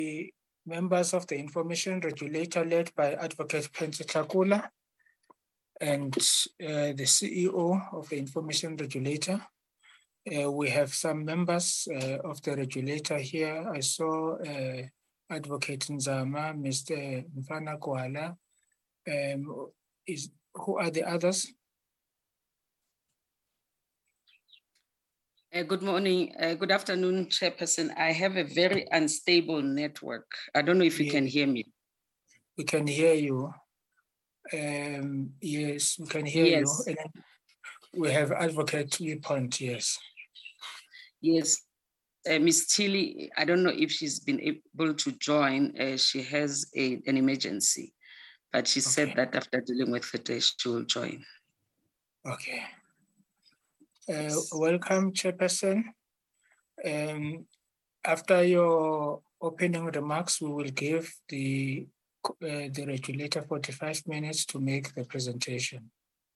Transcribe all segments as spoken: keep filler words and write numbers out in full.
members of the information regulator led by Advocate Phensi Tlhakula and uh, the C E O of the information regulator. Uh, we have some members uh, of the regulator here. I saw uh, Advocate Nzama, Mister Mfana Kwala. Um, is, who are the others? Uh, good morning, uh, good afternoon, Chairperson. I have a very unstable network. I don't know if you yeah. can hear me. We can hear you. Um, yes, we can hear yes. you. And we have Advocate Point, yes. Yes, uh, Miz Tilly, I don't know if she's been able to join. Uh, she has a, an emergency, but she okay. said that after dealing with it, she will join. Okay. Uh, welcome, Chairperson. Um, after your opening remarks, we will give the, uh, the regulator forty-five minutes to make the presentation.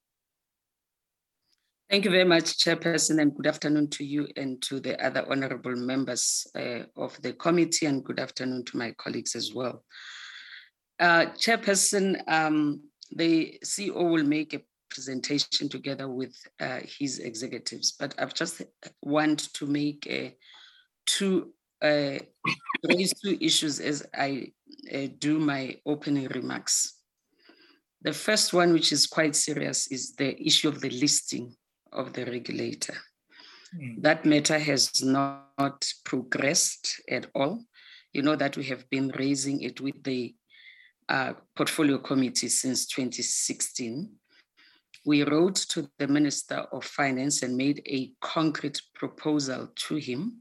Thank you very much, Chairperson, and good afternoon to you and to the other honorable members uh, of the committee, and good afternoon to my colleagues as well. Uh, Chairperson, um, the C E O will make a presentation together with uh, his executives, but I've just want to make a two, uh, raise two issues as I uh, do my opening remarks. The first one, which is quite serious, is the issue of the listing of the regulator. Mm. That matter has not progressed at all. You know that we have been raising it with the uh, portfolio committee since twenty sixteen. We wrote to the Minister of Finance and made a concrete proposal to him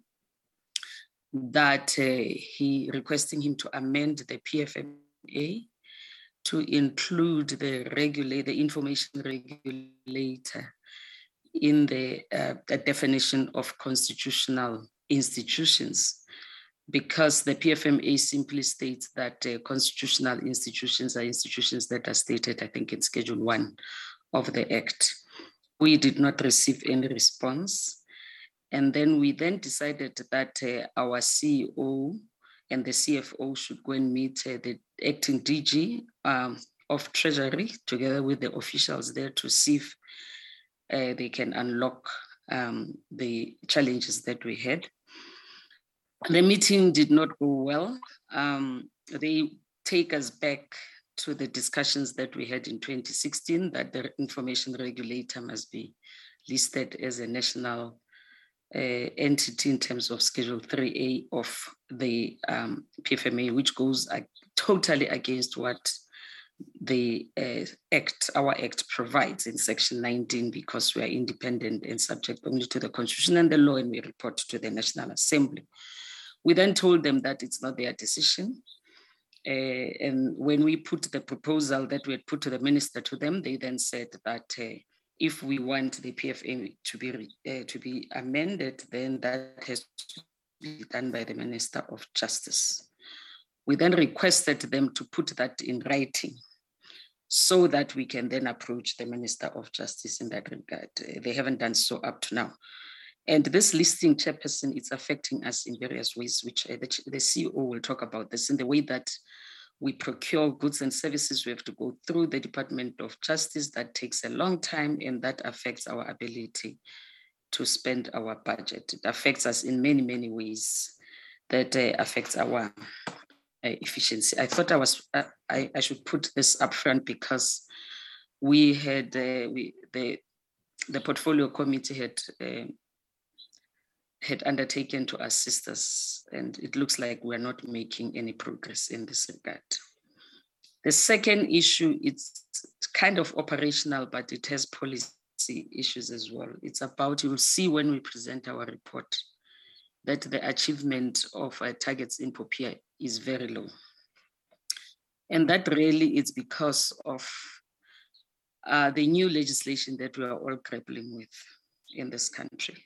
that uh, he requesting him to amend the P F M A to include the regulator, the information regulator in the, uh, the definition of constitutional institutions, because the P F M A simply states that uh, constitutional institutions are institutions that are stated, I think, in Schedule one of the Act. We did not receive any response. And then we then decided that uh, our C E O and the C F O should go and meet uh, the acting D G um, of Treasury together with the officials there to see if Uh, they can unlock um, the challenges that we had. The meeting did not go well. Um, they take us back to the discussions that we had in twenty sixteen, that the information regulator must be listed as a national uh, entity in terms of Schedule three A of the um, P F M A, which goes uh, totally against what the uh, act, our act provides in section nineteen, because we are independent and subject only to the constitution and the law, and we report to the National Assembly. We then told them that it's not their decision. Uh, and when we put the proposal that we had put to the minister to them, they then said that uh, if we want the P F M to be, uh, to be amended, then that has to be done by the Minister of Justice. We then requested them to put that in writing so that we can then approach the Minister of Justice in that regard. They haven't done so up to now. And this listing, Chairperson, it's affecting us in various ways, which uh, the, the C E O will talk about this, in the way that we procure goods and services. We have to go through the Department of Justice. That takes a long time, and that affects our ability to spend our budget. It affects us in many, many ways. That uh, affects our Uh, efficiency. I thought I was uh, I, I should put this up front, because we had uh, we the the portfolio committee had uh, had undertaken to assist us, and it looks like we're not making any progress in this regard. The second issue, it's kind of operational, but it has policy issues as well. It's about, you will see when we present our report, that the achievement of uh, targets in POPIA is very low. And that really is because of uh, the new legislation that we are all grappling with in this country.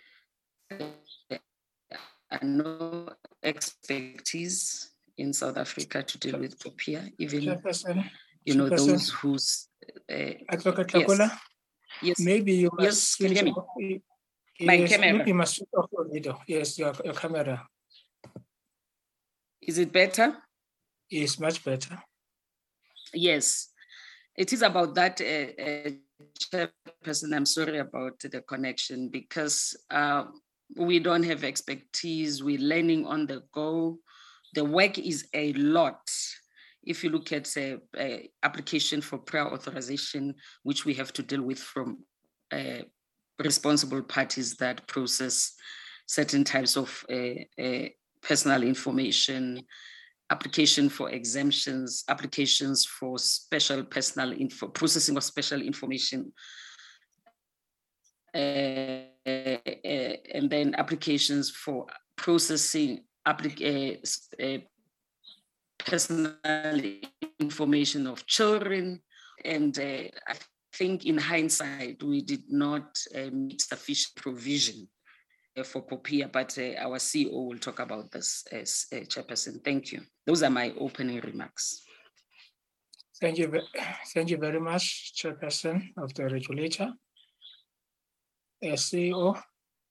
There are no expertise in South Africa to deal with POPIA, even you know, those who's... Uh, Advocate Tlhakula, yes. yes. Maybe you must... Yes, can you hear me? Off, yes, My camera. Maybe you must switch off your video. Yes, your, your camera. Is it better? It's much better. Yes, it is about that, uh, uh, Chairperson. I'm sorry about the connection because uh, we don't have expertise. We're learning on the go. The work is a lot. If you look at a, a application for prior authorization, which we have to deal with from uh, responsible parties that process certain types of uh, uh, personal information, application for exemptions, applications for special personal info, processing of special information, uh, uh, and then applications for processing applic- uh, uh, personal information of children. And uh, I think in hindsight, we did not uh, meet sufficient provision uh, for POPIA, but uh, our C E O will talk about this as uh, Chairperson. Thank you. Those are my opening remarks. Thank you. Thank you very much, Chairperson of the regulator. Uh, C E O.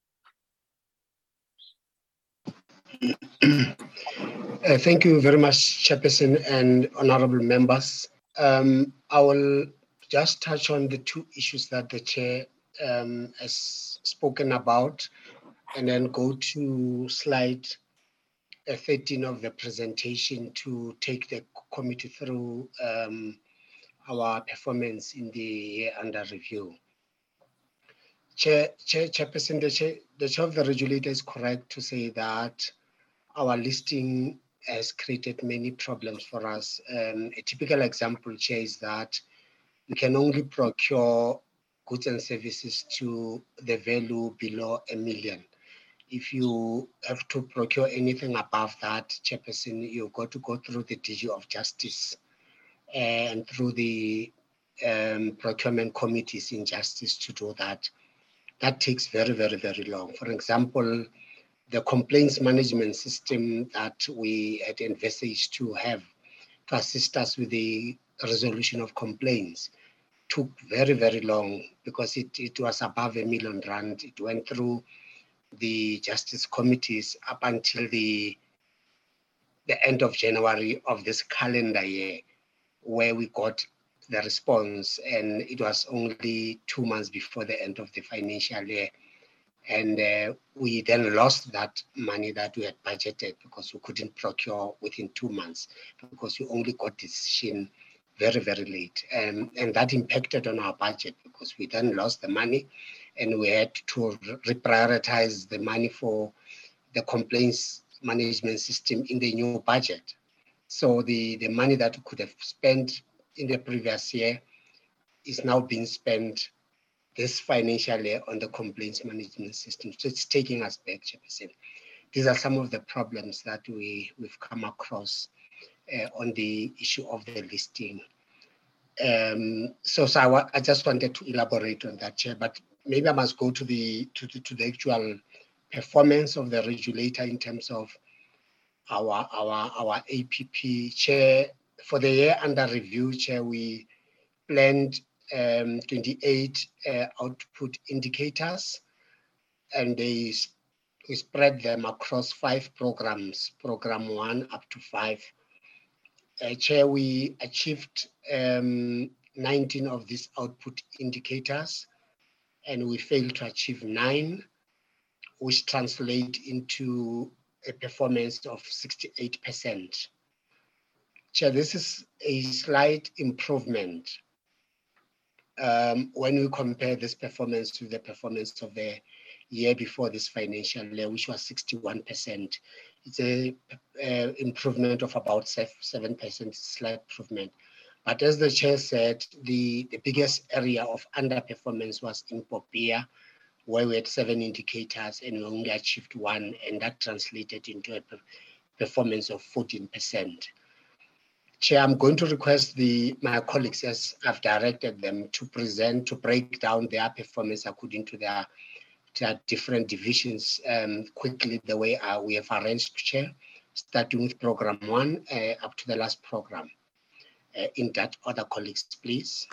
Uh, thank you very much, Chairperson and honorable members. Um, I will just touch on the two issues that the Chair um, has spoken about, and then go to slide uh, thirteen of the presentation to take the committee through um, our performance in the year under review. Chair, Chair, Chairperson, the Chair, the Chair of the regulator is correct to say that our listing has created many problems for us. Um, a typical example, Chair, is that we can only procure goods and services to the value below a million. If you have to procure anything above that, Chairperson, you've got to go through the D G of Justice and through the um, procurement committees in Justice to do that. That takes very, very, very long. For example, the complaints management system that we had envisaged to have to assist us with the resolution of complaints took very, very long because it, it was above a million rand. It went through the justice committees up until the, the end of January of this calendar year, where we got the response, and it was only two months before the end of the financial year. And uh, we then lost that money that we had budgeted because we couldn't procure within two months because we only got decision very, very late. Um, and that impacted on our budget because we then lost the money and we had to reprioritize the money for the complaints management system in the new budget. So the, the money that we could have spent in the previous year is now being spent this financial year on the complaints management system. So it's taking us back, Chairperson. These are some of the problems that we, we've come across uh, on the issue of the listing. Um, so so I, I just wanted to elaborate on that, Chair, but maybe I must go to the, to the, to the actual performance of the regulator in terms of our, our, our A P P. Chair, for the year under review, Chair, we planned Um, twenty-eight uh, output indicators, and they we spread them across five programs, program one up to five. Uh, Chair, we achieved um, nineteen of these output indicators, and we failed to achieve nine, which translate into a performance of sixty-eight percent. Chair, this is a slight improvement Um, when we compare this performance to the performance of the year before this financial year, which was sixty-one percent, it's a uh, improvement of about seven percent, slight improvement. But as the Chair said, the, the biggest area of underperformance was in POPIA, where we had seven indicators and we only achieved one, and that translated into a performance of fourteen percent. Chair, I'm going to request the my colleagues, as I've directed them, to present, to break down their performance according to their, their different divisions um, quickly, the way uh, we have arranged, Chair, starting with program one uh, up to the last program. Uh, in that order, colleagues, please.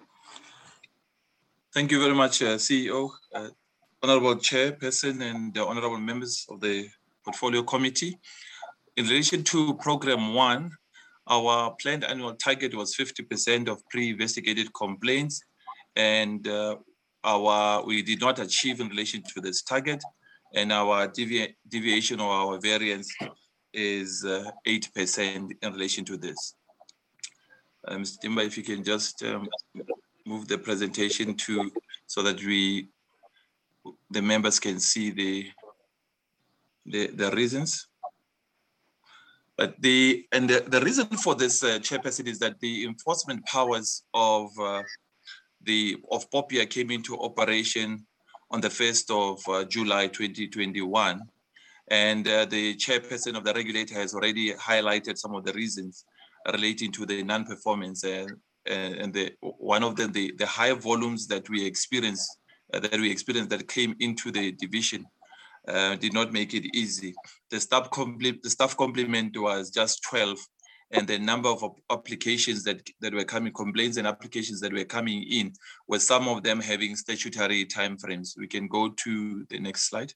Thank you very much, uh, C E O, uh, Honorable Chairperson, and the honorable members of the Portfolio Committee. in relation to program one, our planned annual target was fifty percent of pre-investigated complaints, and uh, our we did not achieve in relation to this target, and our devi deviation or our variance is uh, eight percent in relation to this. Uh, Mister Timba, if you can just um, move the presentation to so that we the members can see the the, the reasons. But the and the, the reason for this, uh, Chairperson, is that the enforcement powers of uh, the of POPIA came into operation on the first of uh, July twenty twenty-one, and uh, the Chairperson of the regulator has already highlighted some of the reasons relating to the non-performance, uh, and the one of the the, the high volumes that we experienced uh, that we experienced that came into the division. Uh, did not make it easy. The staff, the staff complement was just twelve, and the number of applications that, that were coming, complaints and applications that were coming in, with some of them having statutory timeframes. We can go to the next slide.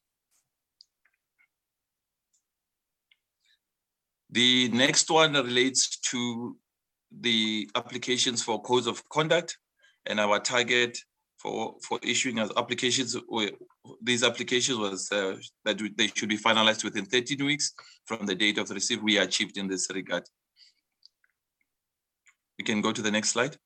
The next one relates to the applications for codes of conduct, and our target for, for issuing as applications, these applications was uh, that they should be finalized within thirteen weeks from the date of the receipt. We achieved in this regard. We can go to the next slide.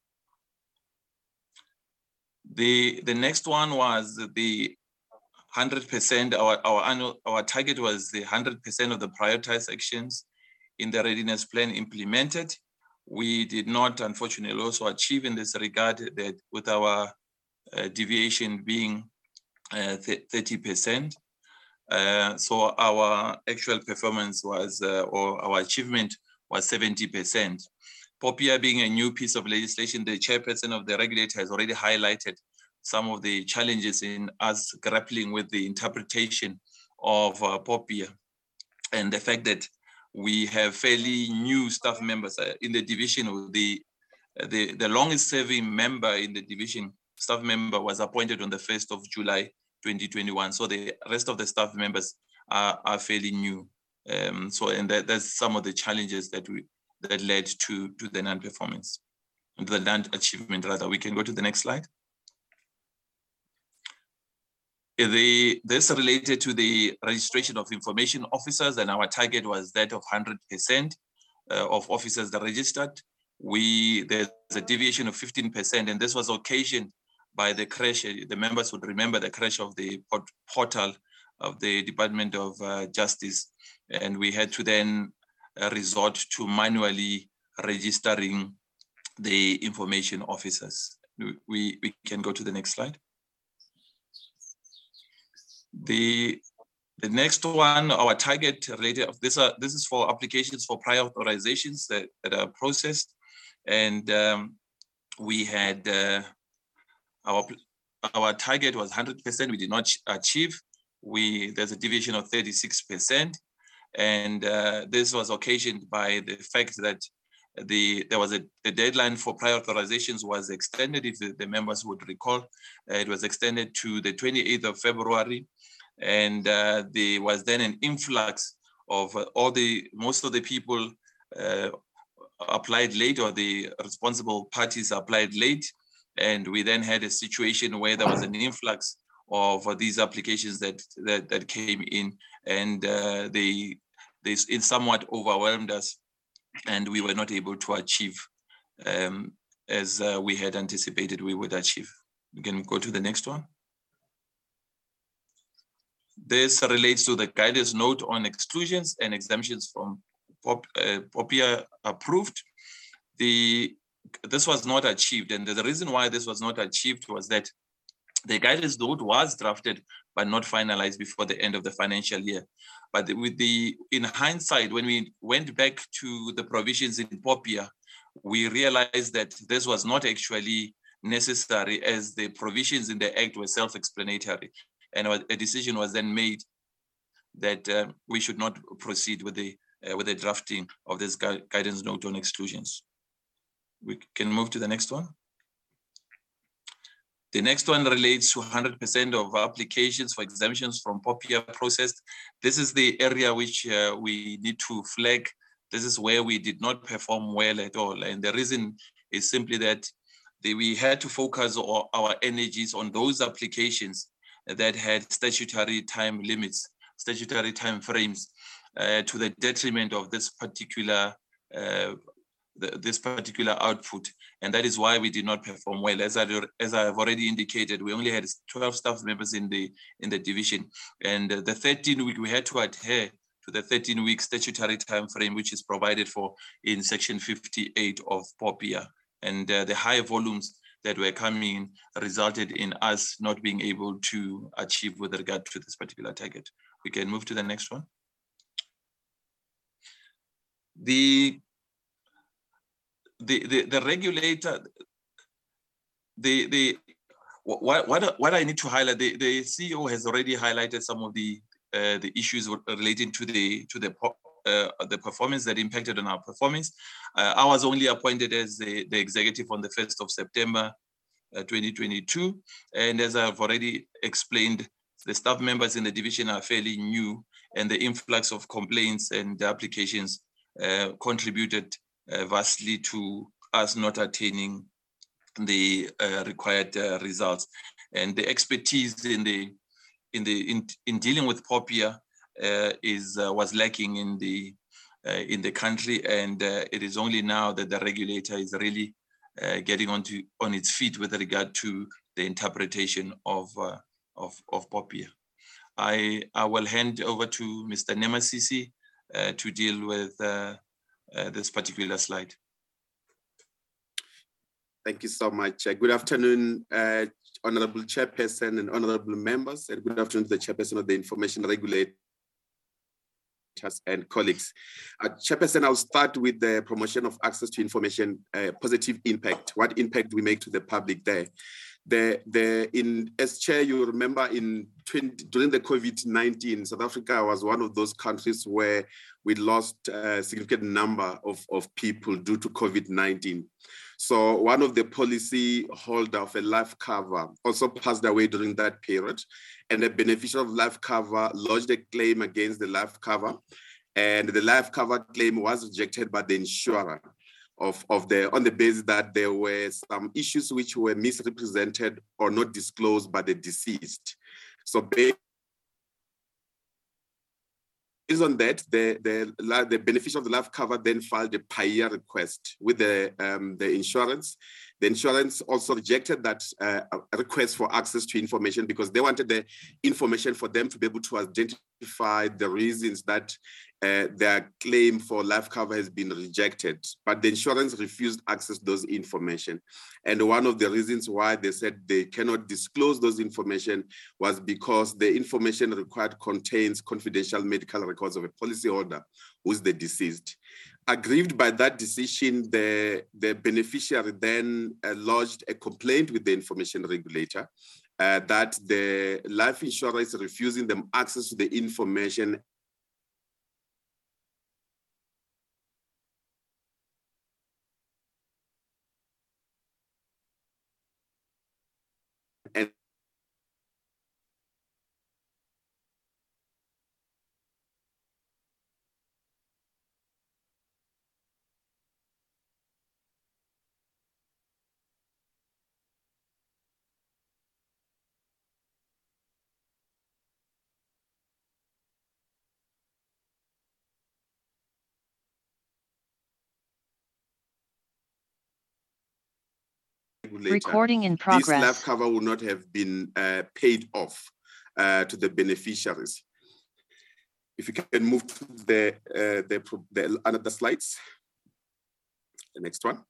The, the next one was the one hundred percent, our, our annual, our target was the one hundred percent of the prioritized actions in the readiness plan implemented. We did not, unfortunately, also achieve in this regard that with our Uh, deviation being uh, thirty percent. Uh, so our actual performance was, uh, or our achievement was seventy percent. POPIA being a new piece of legislation, the Chairperson of the regulator has already highlighted some of the challenges in us grappling with the interpretation of uh, POPIA, and the fact that we have fairly new staff members uh, in the division. The, the, the longest serving member in the division staff member was appointed on the first of July twenty twenty-one. So the rest of the staff members are, are fairly new. Um, so, and that, that's some of the challenges that we that led to, to the non-performance, the non-achievement rather. We can go to the next slide. The, this related to the registration of information officers, and our target was that of one hundred percent uh, of officers that registered. We, there's a deviation of fifteen percent, and this was occasioned by the crash. The members would remember the crash of the port portal of the Department of uh, Justice. And we had to then uh, resort to manually registering the information officers. We, we can go to the next slide. The, the next one, our target related, this, are, this is for applications for prior authorizations that, that are processed. And um, we had, uh, Our, our target was one hundred percent, we did not achieve. We, there's a deviation of thirty-six percent. And uh, this was occasioned by the fact that the there was a the deadline for prior authorizations was extended, if the, the members would recall. Uh, it was extended to the twenty-eighth of February. And uh, there was then an influx of uh, all the, most of the people uh, applied late, or the responsible parties applied late. And we then had a situation where there was an influx of uh, these applications that, that that came in, and uh, they they it somewhat overwhelmed us, and we were not able to achieve um, as uh, we had anticipated we would achieve. We can go to the next one. This relates to the guidance note on exclusions and exemptions from POP, uh, POPIA approved. The This was not achieved, and the reason why this was not achieved was that the guidance note was drafted but not finalized before the end of the financial year. But with the, in hindsight, when we went back to the provisions in POPIA, we realized that this was not actually necessary, as the provisions in the Act were self-explanatory, and a decision was then made that uh, we should not proceed with the uh, with the drafting of this gu guidance note on exclusions. We can move to the next one. The next one relates to one hundred percent of applications for exemptions from POPIA processed. This is the area which uh, we need to flag. This is where we did not perform well at all. And the reason is simply that the, we had to focus our, our energies on those applications that had statutory time limits, statutory time frames, uh, to the detriment of this particular uh, the, this particular output. And that is why we did not perform well. As I, as I have already indicated, we only had twelve staff members in the, in the division. And the thirteen week, we had to adhere to the thirteen week statutory time frame, which is provided for in section fifty-eight of POPIA. And uh, the high volumes that were coming in resulted in us not being able to achieve with regard to this particular target. We can move to the next one. The The, the, the regulator, the, the, what, what, what I need to highlight, the, the C E O has already highlighted some of the, uh, the issues relating to the, to the, uh, the performance that impacted on our performance. Uh, I was only appointed as the, the executive on the first of September uh, twenty twenty-two. And as I've already explained, the staff members in the division are fairly new, and the influx of complaints and applications uh, contributed Uh, vastly to us not attaining the uh, required uh, results. And the expertise in the in the in, in dealing with POPIA uh, is uh, was lacking in the uh, in the country, and uh, it is only now that the regulator is really uh, getting onto on its feet with regard to the interpretation of uh, of of POPIA. I I will hand over to Mister Nemasisi uh, to deal with Uh, Uh, this particular slide. Thank you so much. Uh, good afternoon, uh, Honorable Chairperson and Honorable members, and good afternoon to the Chairperson of the Information Regulators and colleagues. Uh, Chairperson, I'll start with the promotion of access to information, uh, positive impact. What impact we make to the public there? The, the, in, as chair, you remember in twenty, during the COVID nineteen, South Africa was one of those countries where we lost a significant number of, of people due to COVID nineteen. So one of the policy holder of a life cover also passed away during that period, and the beneficiary of life cover lodged a claim against the life cover, and the life cover claim was rejected by the insurer. Of, of the, on the basis that there were some issues which were misrepresented or not disclosed by the deceased. So based on that, the, the, the beneficiary of the life cover then filed a P I A request with the, um, the insurance. The insurance also rejected that uh, request for access to information because they wanted the information for them to be able to identify the reasons that uh, their claim for life cover has been rejected. But the insurance refused access to those information. And one of the reasons why they said they cannot disclose those information was because the information required contains confidential medical records of a policyholder who's the deceased. Aggrieved by that decision, the, the beneficiary then uh, lodged a complaint with the information regulator uh, that the life insurer is refusing them access to the information and Recording in progress. This life cover will not have been uh, paid off uh, to the beneficiaries. If you can move to the, uh, the, the another slides, the next one.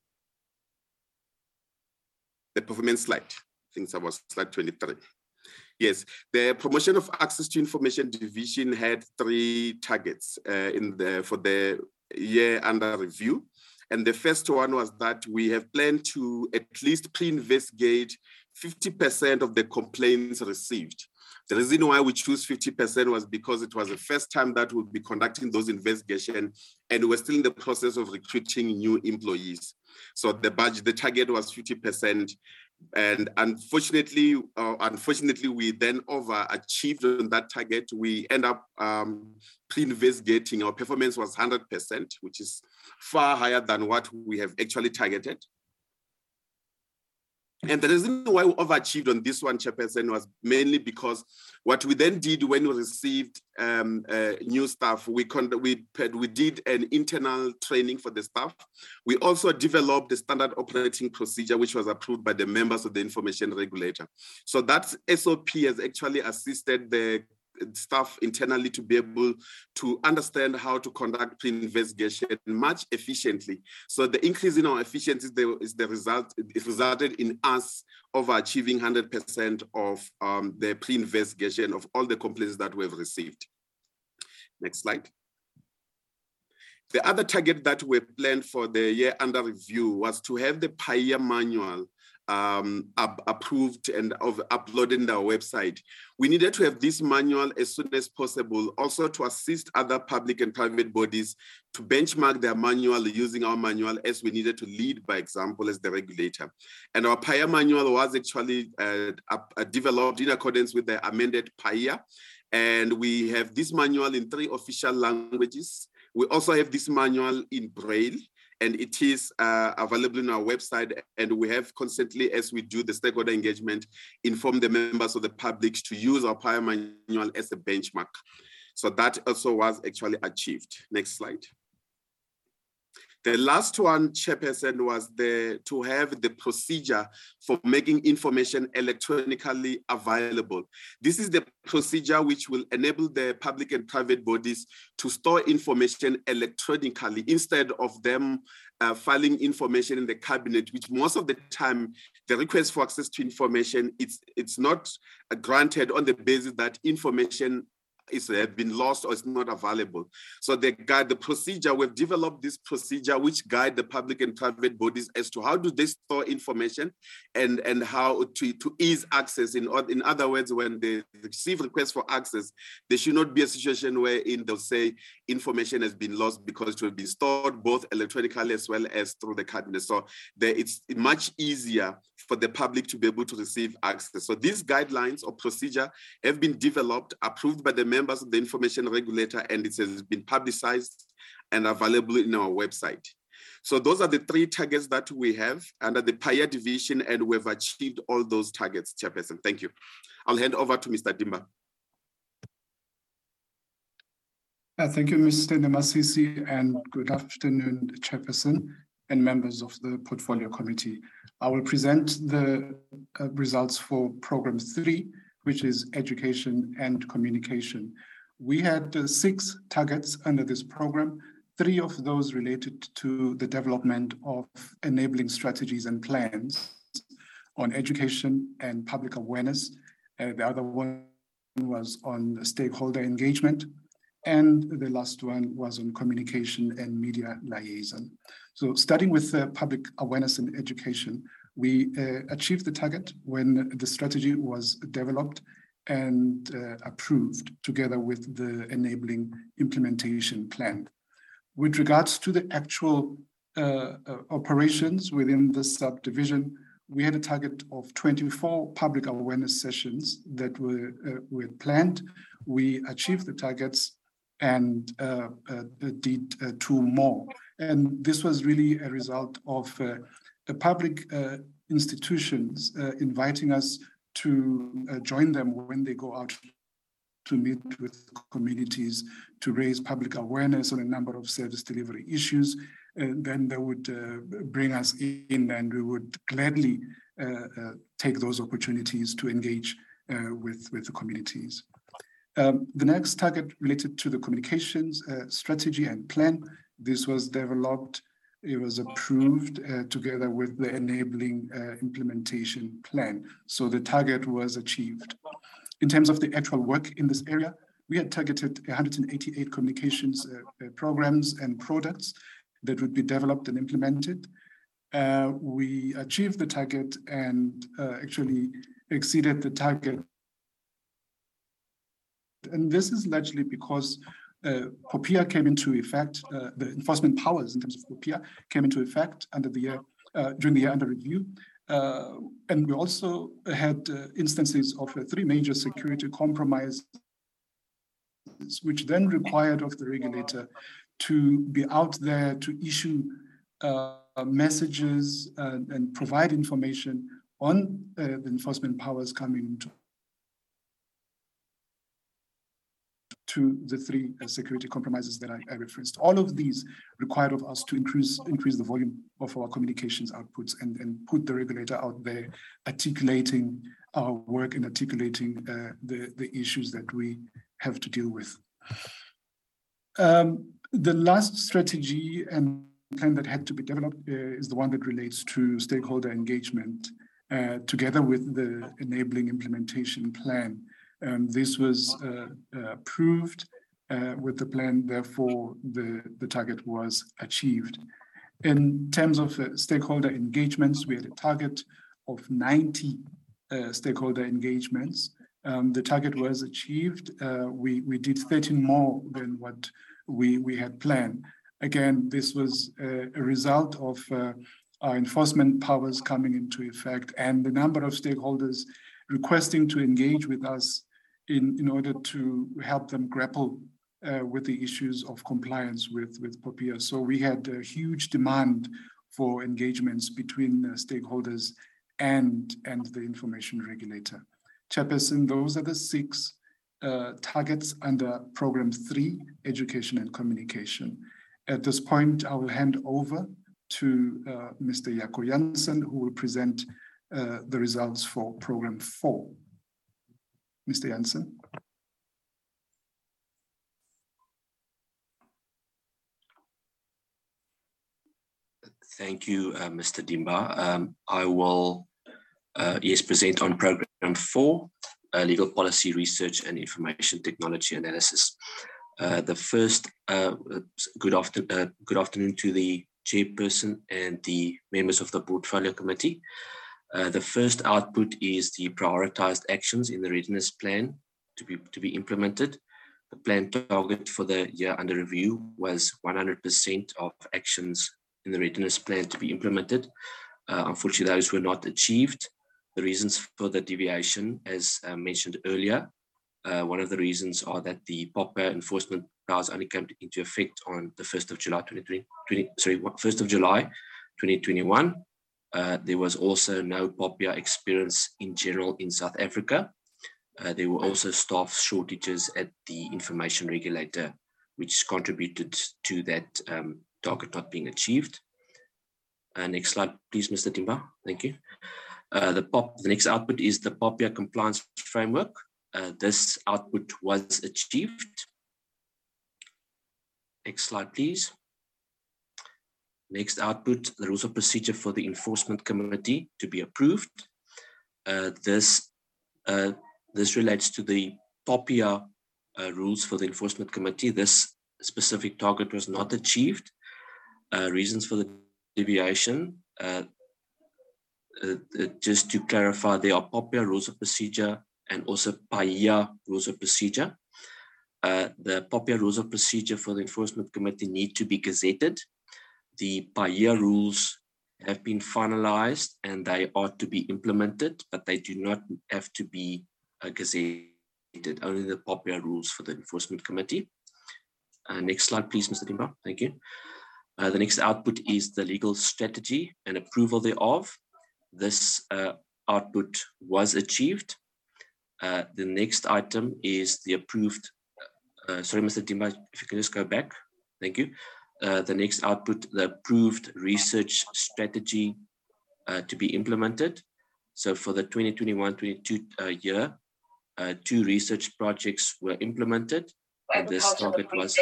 The performance slide, I think that was slide twenty-three. Yes, the promotion of access to information division had three targets uh, in the, for the year under review. And the first one was that we have planned to at least pre-investigate fifty percent of the complaints received. The reason why we choose fifty percent was because it was the first time that we'll be conducting those investigations, and we're still in the process of recruiting new employees. So the budget, the target was fifty percent. And unfortunately, uh, unfortunately, we then overachieved on that target. We end up um, pre-investigating. Our performance was one hundred percent, which is far higher than what we have actually targeted. And the reason why we overachieved on this one, Chairperson, was mainly because what we then did when we received um, uh, new staff, we, we, we did an internal training for the staff. We also developed the standard operating procedure, which was approved by the members of the information regulator. So that S O P has actually assisted the staff internally to be able to understand how to conduct pre-investigation much efficiently. So the increase in our efficiency is the, is the result, it resulted in us overachieving one hundred percent of um, the pre-investigation of all the complaints that we've received. Next slide. The other target that we planned for the year under review was to have the P I A manual Um, up, approved and of, uploaded on our website. We needed to have this manual as soon as possible, also to assist other public and private bodies to benchmark their manual using our manual, as we needed to lead by example as the regulator. And our P I A manual was actually uh, uh, developed in accordance with the amended P I A. And we have this manual in three official languages. We also have this manual in Braille, and it is uh, available on our website. And we have constantly, as we do the stakeholder engagement, inform the members of the public to use our P I A manual as a benchmark. So that also was actually achieved. Next slide. The last one, Chairperson, was the, to have the procedure for making information electronically available. This is the procedure which will enable the public and private bodies to store information electronically instead of them uh, filing information in the cabinet, which most of the time, the request for access to information, it's, it's not uh, granted on the basis that information is uh, been lost or is not available. So the guide, the procedure, we've developed this procedure which guide the public and private bodies as to how do they store information and, and how to, to ease access. In, in other words, when they receive requests for access, there should not be a situation wherein they'll say information has been lost because it will be stored both electronically as well as through the cabinet. So there, it's much easier for the public to be able to receive access. So these guidelines or procedure have been developed, approved by the members of the information regulator, and it has been publicized and available in our website. So those are the three targets that we have under the P I A division, and we've achieved all those targets, Chairperson. Thank you. I'll hand over to Mister Dimba. Uh, thank you, Mister Nemasisi, and good afternoon, Chairperson and members of the Portfolio Committee. I will present the uh, results for Program three, which is Education and Communication. We had uh, six targets under this program, three of those related to the development of enabling strategies and plans on education and public awareness. Uh, the other one was on stakeholder engagement, and the last one was on communication and media liaison. So starting with uh, public awareness and education, we uh, achieved the target when the strategy was developed and uh, approved together with the enabling implementation plan. With regards to the actual uh, uh, operations within the subdivision, we had a target of twenty-four public awareness sessions that were, uh, were planned. We achieved the targets and uh, uh, did uh, two more. And this was really a result of uh, the public uh, institutions uh, inviting us to uh, join them when they go out to meet with communities to raise public awareness on a number of service delivery issues. And then they would uh, bring us in, and we would gladly uh, uh, take those opportunities to engage uh, with, with the communities. Um, the next target related to the communications uh, strategy and plan. This was developed, it was approved uh, together with the enabling uh, implementation plan. So the target was achieved. In terms of the actual work in this area, we had targeted one hundred eighty-eight communications uh, programs and products that would be developed and implemented. Uh, we achieved the target and uh, actually exceeded the target. And this is largely because uh, POPIA came into effect, uh, the enforcement powers in terms of POPIA came into effect under the year, uh, during the year under review. Uh, and we also had uh, instances of uh, three major security compromises, which then required of the regulator to be out there to issue uh, messages and, and provide information on uh, the enforcement powers coming into to the three uh, security compromises that I, I referenced. All of these required of us to increase increase the volume of our communications outputs and, and put the regulator out there articulating our work and articulating uh, the, the issues that we have to deal with. Um, the last strategy and plan that had to be developed uh, is the one that relates to stakeholder engagement, uh, together with the enabling implementation plan. Um, this was uh, uh, approved uh, with the plan, therefore the, the target was achieved. In terms of uh, stakeholder engagements, we had a target of ninety uh, stakeholder engagements. Um, the target was achieved. Uh, we, we did thirteen more than what we, we had planned. Again, this was a, a result of uh, our enforcement powers coming into effect and the number of stakeholders requesting to engage with us in, in order to help them grapple uh, with the issues of compliance with, with POPIA. So we had a huge demand for engagements between uh, stakeholders and, and the information regulator. Chairperson, those are the six uh, targets under Program three, Education and Communication. At this point, I will hand over to uh, Mister Jaco Jansen, who will present uh, the results for Program four. Mister Jansen. Thank you, uh, Mister Dimba. Um, I will, uh, yes, present on Program four, uh, Legal Policy Research and Information Technology Analysis. Uh, the first, uh, good, after, uh, good afternoon to the Chairperson and the members of the Portfolio Committee. Uh, the first output is the prioritized actions in the readiness plan to be, to be implemented. The plan target for the year under review was one hundred percent of actions in the readiness plan to be implemented. Uh, unfortunately, those were not achieved. The reasons for the deviation, as uh, mentioned earlier, uh, one of the reasons are that the POPIA enforcement powers only came into effect on the first of July twenty twenty, sorry, first of July twenty twenty-one. Uh, there was also no POPIA experience in general in South Africa. Uh, there were also staff shortages at the information regulator, which contributed to that um, target not being achieved. Uh, next slide, please, Mister Dimba. Thank you. Uh, the, POP, the next output is the POPIA compliance framework. Uh, this output was achieved. Next slide, please. Next output, the rules of procedure for the enforcement committee to be approved. Uh, this, uh, this relates to the POPIA uh, rules for the enforcement committee. This specific target was not achieved. Uh, reasons for the deviation, uh, uh, uh, just to clarify, there are POPIA rules of procedure and also PAIA rules of procedure. Uh, the POPIA rules of procedure for the enforcement committee need to be gazetted. The PAIA rules have been finalized and they are to be implemented, but they do not have to be uh, gazetted, only the POPIA rules for the enforcement committee. Uh, next slide, please, Mister Dimba. Thank you. Uh, the next output is the legal strategy and approval thereof. This uh, output was achieved. Uh, the next item is the approved, uh, sorry, Mister Dimba, if you can just go back. Thank you. Uh, the next output, the approved research strategy uh, to be implemented. So for the twenty twenty-one twenty-two uh, year, uh, two research projects were implemented. And this target was...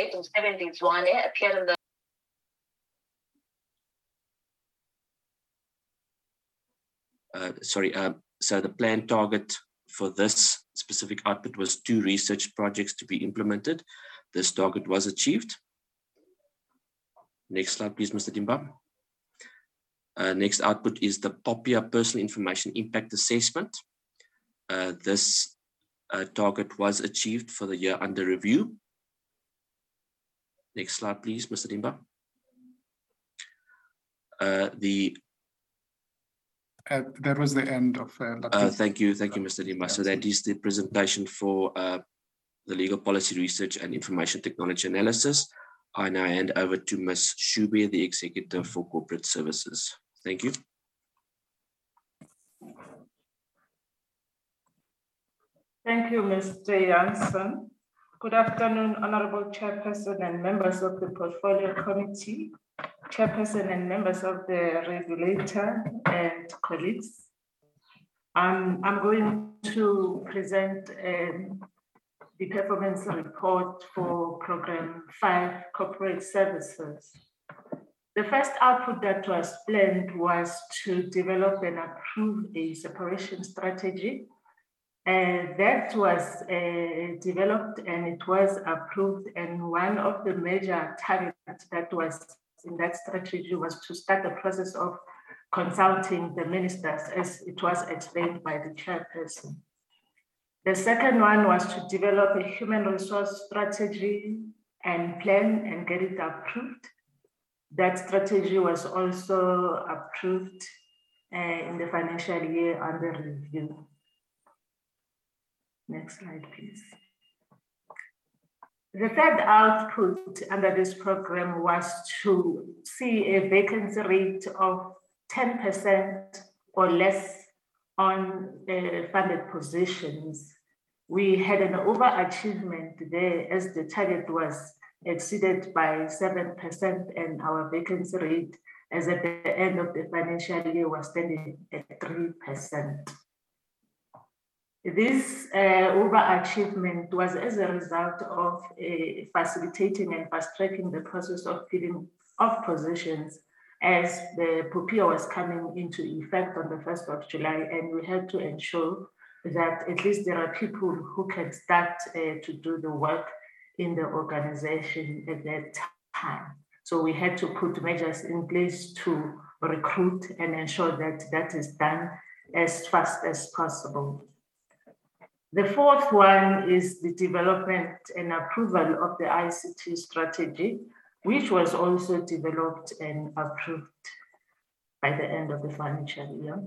Uh, sorry, uh, so the planned target for this specific output was two research projects to be implemented. This target was achieved. Next slide, please, Mister Dimba. Uh, next output is the POPIA Personal Information Impact Assessment. Uh, this uh, target was achieved for the year under review. Next slide, please, Mister Dimba. Uh, the Uh, that was the end of. Uh, uh, thank you, thank you, Mister Dimba. So that is the presentation for uh, the legal policy research and information technology analysis. I now hand over to Miz Shube, the Executive for Corporate Services. Thank you. Thank you, Mister Jansen. Good afternoon, Honorable Chairperson and members of the Portfolio Committee, Chairperson and members of the regulator and colleagues. Um, I'm going to present um, the performance report for Program five, Corporate Services. The first output that was planned was to develop and approve a separation strategy. Uh, that was uh, developed and it was approved, and one of the major targets that was in that strategy was to start the process of consulting the ministers, as it was explained by the chairperson. The second one was to develop a human resource strategy and plan and get it approved. That strategy was also approved uh, in the financial year under review. Next slide, please. The third output under this program was to see a vacancy rate of ten percent or less on uh, funded positions. We had an overachievement there as the target was exceeded by seven percent, and our vacancy rate as at the end of the financial year was standing at three percent. This uh, overachievement was as a result of uh, facilitating and fast-tracking the process of filling of positions as the P O P I A was coming into effect on the first of July, and we had to ensure that at least there are people who can start uh, to do the work in the organization at that time. So we had to put measures in place to recruit and ensure that that is done as fast as possible. The fourth one is the development and approval of the I C T strategy, which was also developed and approved by the end of the financial year.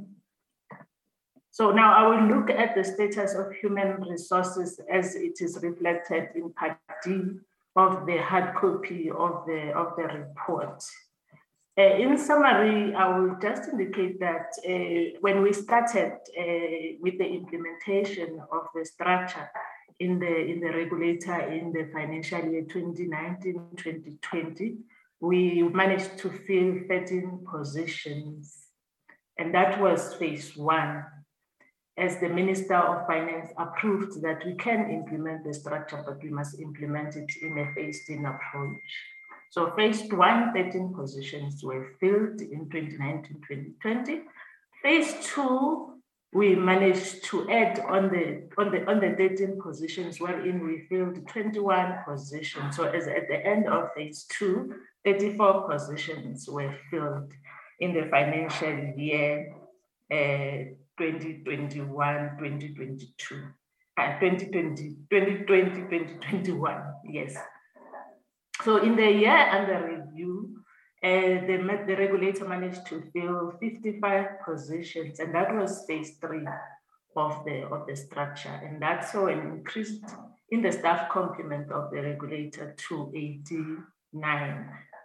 So now I will look at the status of human resources as it is reflected in Part D of the hard copy of the, of the report. Uh, in summary, I will just indicate that uh, when we started uh, with the implementation of the structure in the, in the regulator in the financial year twenty nineteen twenty twenty, we managed to fill thirteen positions. And that was phase one, as the Minister of Finance approved that we can implement the structure, but we must implement it in a phased-in approach. So phase one, thirteen positions were filled in twenty nineteen twenty twenty. Phase two, we managed to add on the, on the, on the thirteen positions, wherein we filled twenty-one positions. So as at the end of phase two, thirty-four positions were filled in the financial year uh, twenty twenty-one twenty twenty-two. Uh, twenty twenty, twenty twenty, twenty twenty-one, yes. So in the year under review, uh, the, the regulator managed to fill fifty-five positions, and that was phase three of the, of the structure. And that saw an increase in the staff complement of the regulator to eighty-nine.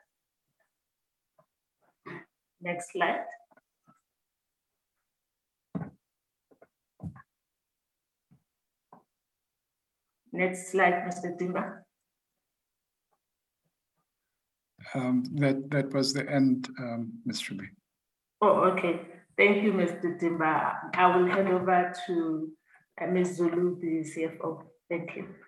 Next slide. Next slide, Mister Dimba. Um, that, that was the end, um, Miz Shube. Oh, okay. Thank you, Mister Dimba. I will hand over to uh, Miz Zulu, the C F O. Thank you.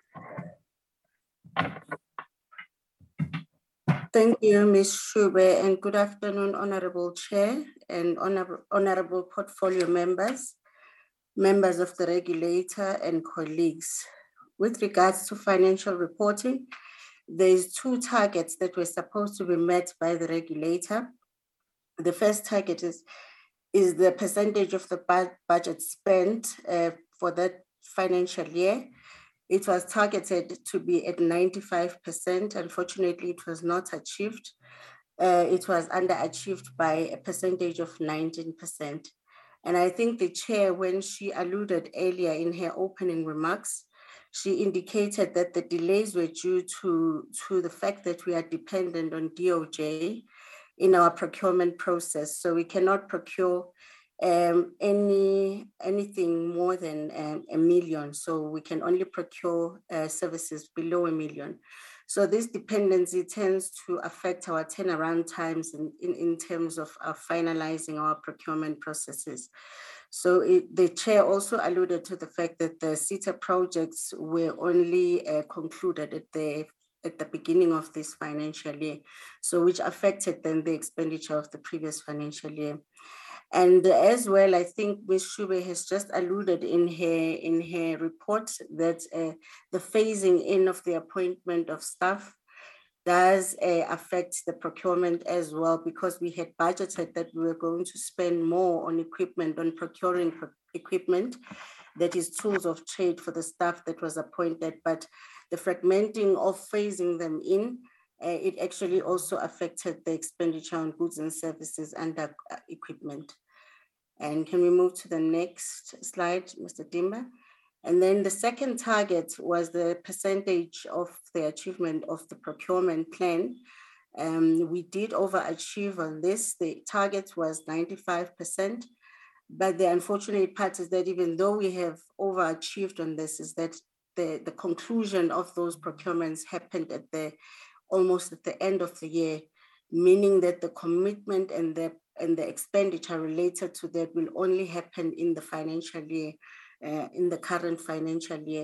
Thank you, Miz Shube, and good afternoon, Honorable Chair and honor Honorable Portfolio members, members of the regulator and colleagues. With regards to financial reporting, there's two targets that were supposed to be met by the regulator. The first target is, is the percentage of the budget spent uh, for that financial year. It was targeted to be at ninety-five percent. Unfortunately, it was not achieved. Uh, it was underachieved by a percentage of nineteen percent. And I think the chair, when she alluded earlier in her opening remarks, she indicated that the delays were due to, to the fact that we are dependent on D O J in our procurement process. So we cannot procure um, any anything more than um, a million. So we can only procure uh, services below a million. So this dependency tends to affect our turnaround times in, in, in terms of uh, finalizing our procurement processes. So it, the chair also alluded to the fact that the SETA projects were only uh, concluded at the at the beginning of this financial year, so which affected then the expenditure of the previous financial year. And as well, I think Miz Shube has just alluded in her in her report that uh, the phasing in of the appointment of staff does uh, affect the procurement as well, because we had budgeted that we were going to spend more on equipment, on procuring equipment, that is tools of trade for the staff that was appointed, but the fragmenting of phasing them in, uh, it actually also affected the expenditure on goods and services and uh, equipment. And can we move to the next slide, Mister Dimba? And then the second target was the percentage of the achievement of the procurement plan. Um, we did overachieve on this. The target was ninety-five percent. But the unfortunate part is that even though we have overachieved on this, is that the, the conclusion of those procurements happened at the almost at the end of the year, meaning that the commitment and the and the expenditure related to that will only happen in the financial year, uh, in the current financial year.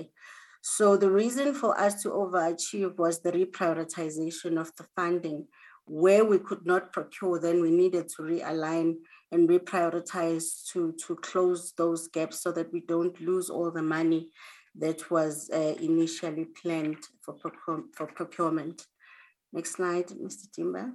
So the reason for us to overachieve was the reprioritization of the funding. Where we could not procure, then we needed to realign and reprioritize to, to close those gaps so that we don't lose all the money that was uh, initially planned for, procure, for procurement. Next slide, Mister Dimba.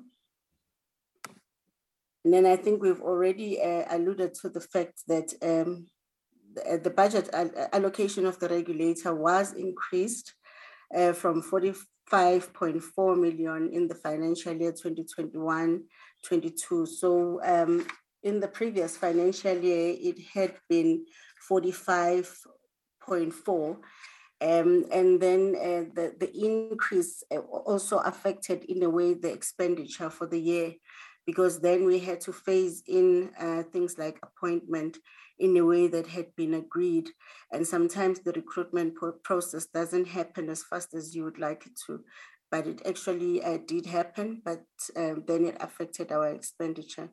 And then I think we've already uh, alluded to the fact that um, the, the budget allocation of the regulator was increased uh, from forty-five point four million in the financial year twenty twenty-one twenty-two. So um, in the previous financial year, it had been forty-five point four. Um, and then uh, the, the increase also affected in a way the expenditure for the year, because then we had to phase in uh, things like appointment in a way that had been agreed. And sometimes the recruitment process doesn't happen as fast as you would like it to, but it actually uh, did happen, but um, then it affected our expenditure.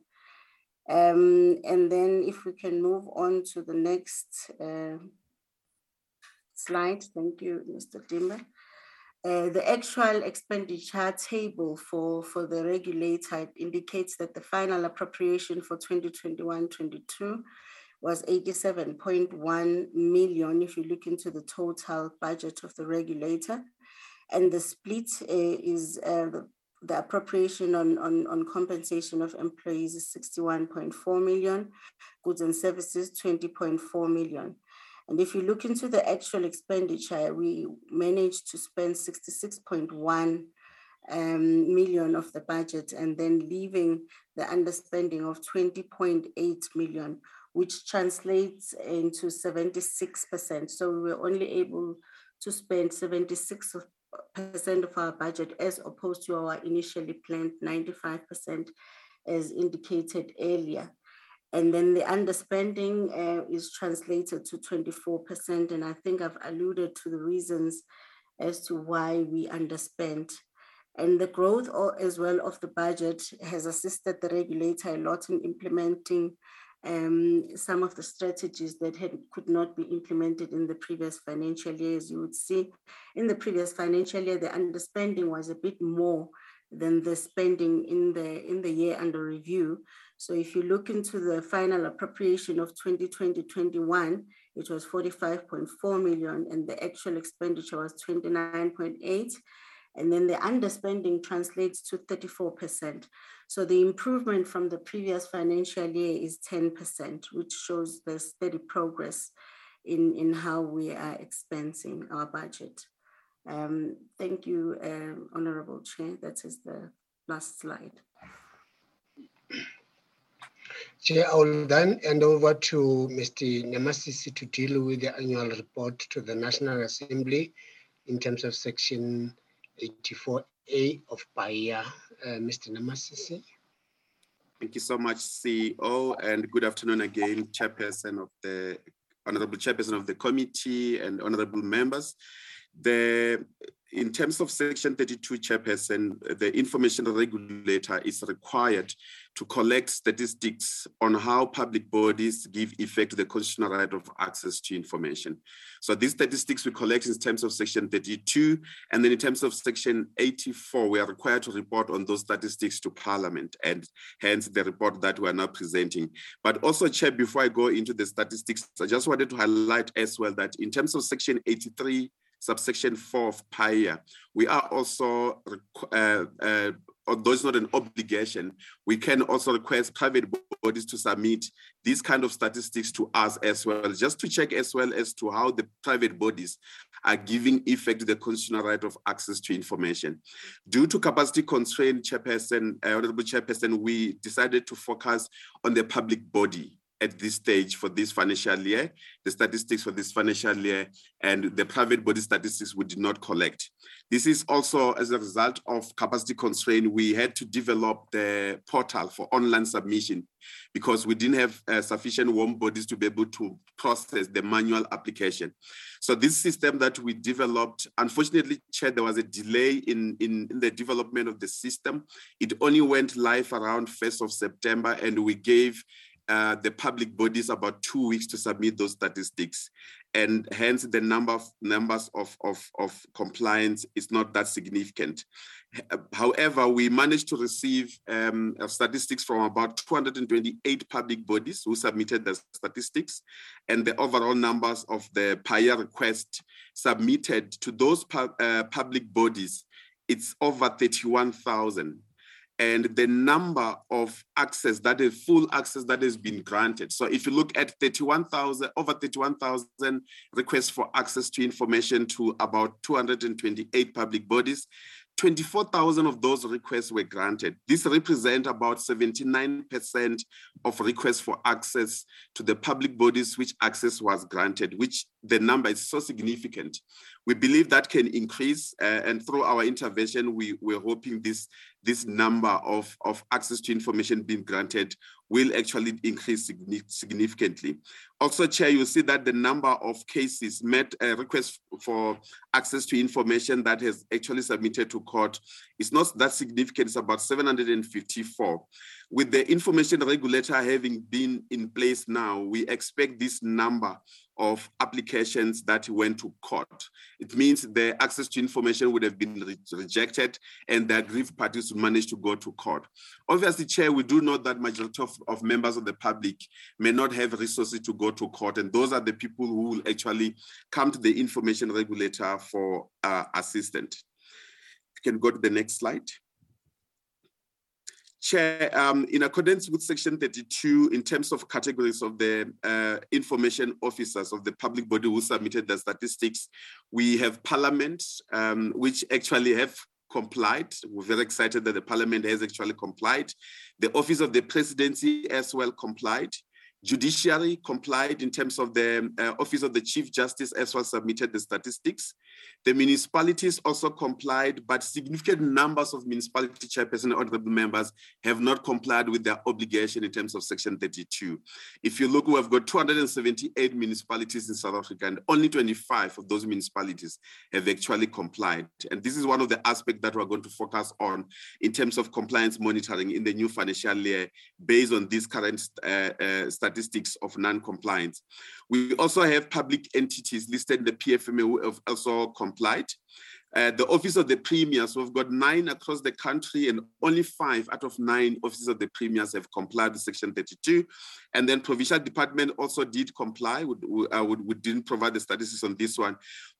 Um, and then if we can move on to the next uh, slide. Thank you, Mister Dimba. Uh, the actual expenditure table for, for the regulator indicates that the final appropriation for twenty twenty-one twenty-two was eighty-seven point one million if you look into the total budget of the regulator. And the split uh, is uh, the, the appropriation on, on, on compensation of employees is sixty-one point four million, goods and services twenty point four million. And if you look into the actual expenditure, we managed to spend sixty-six point one um, million of the budget, and then leaving the underspending of twenty point eight million, which translates into seventy-six percent. So we were only able to spend seventy-six percent of our budget as opposed to our initially planned ninety-five percent as indicated earlier. And then the underspending uh, is translated to twenty-four percent. And I think I've alluded to the reasons as to why we underspent. And the growth as well of the budget has assisted the regulator a lot in implementing um, some of the strategies that had, could not be implemented in the previous financial year. As you would see, in the previous financial year, the underspending was a bit more than the spending in the, in the year under review. So if you look into the final appropriation of twenty twenty twenty-one, it was forty-five point four million and the actual expenditure was twenty-nine point eight. And then the underspending translates to thirty-four percent. So the improvement from the previous financial year is ten percent, which shows the steady progress in, in how we are expensing our budget. Um, thank you, um, Honorable Chair. That is the last slide. Chair, I will then hand over to Mister Nemasisi to deal with the annual report to the National Assembly in terms of section eighty-four A of P A I A. Uh, Mister Nemasisi. Thank you so much, C E O, and good afternoon again, Chairperson of the Honorable Chairperson of the committee and honorable members. The In terms of section thirty-two, Chairperson, the information regulator is required to collect statistics on how public bodies give effect to the constitutional right of access to information. So these statistics we collect in terms of section thirty-two, and then in terms of section eighty-four, we are required to report on those statistics to Parliament, and hence the report that we are now presenting. But also, Chair, before I go into the statistics, I just wanted to highlight as well that in terms of section eighty-three, subsection four of P A I A, we are also, uh, uh, although it's not an obligation, we can also request private bodies to submit these kind of statistics to us as well, just to check as well as to how the private bodies are giving effect to the constitutional right of access to information. Due to capacity constraint, Chairperson, uh, Honorable Chairperson, we decided to focus on the public body at this stage for this financial year, the statistics for this financial year, and the private body statistics we did not collect. This is also as a result of capacity constraint. We had to develop the portal for online submission because we didn't have uh, sufficient warm bodies to be able to process the manual application. So this system that we developed, unfortunately, Chair, there was a delay in, in, in the development of the system. It only went live around first of September, and we gave Uh, the public bodies about two weeks to submit those statistics. And hence the number of numbers of, of, of compliance is not that significant. However, we managed to receive um, statistics from about two hundred twenty-eight public bodies who submitted the statistics, and the overall numbers of the P A I A request submitted to those pu uh, public bodies, it's over thirty-one thousand. And the number of access, that is full access that has been granted. So if you look at thirty-one thousand, over thirty-one thousand requests for access to information to about two hundred twenty-eight public bodies, twenty-four thousand of those requests were granted. This represents about seventy-nine percent of requests for access to the public bodies which access was granted, which the number is so significant. We believe that can increase, uh, and through our intervention, we, we're hoping this, this number of, of access to information being granted will actually increase significantly. Also, Chair, you see that the number of cases met uh, requests for access to information that has actually submitted to court is not that significant. It's about seven hundred fifty-four. With the information regulator having been in place now, we expect this number of applications that went to court. It means the access to information would have been re rejected and the aggrieved parties would manage to go to court. Obviously, Chair, we do know that majority of, of members of the public may not have resources to go to court, and those are the people who will actually come to the information regulator for uh, assistance. You can go to the next slide. Chair, um, in accordance with section thirty-two, in terms of categories of the uh, information officers of the public body who submitted the statistics, we have Parliament, um, which actually have complied. We're very excited that the Parliament has actually complied. The Office of the Presidency as well complied. Judiciary complied in terms of the uh, Office of the Chief Justice as well submitted the statistics. The municipalities also complied, but significant numbers of municipality chairpersons and honorable members have not complied with their obligation in terms of section thirty-two. If you look, we've got two hundred seventy-eight municipalities in South Africa, and only twenty-five of those municipalities have actually complied. And this is one of the aspects that we're going to focus on in terms of compliance monitoring in the new financial year based on these current uh, uh, statistics of non-compliance. We also have public entities listed in the P F M A who have also complied. Uh, the Office of the Premiers, we've got nine across the country, and only five out of nine offices of the Premiers have complied with section thirty-two. And then Provincial Department also did comply. We, uh, we, we didn't provide the statistics on this one.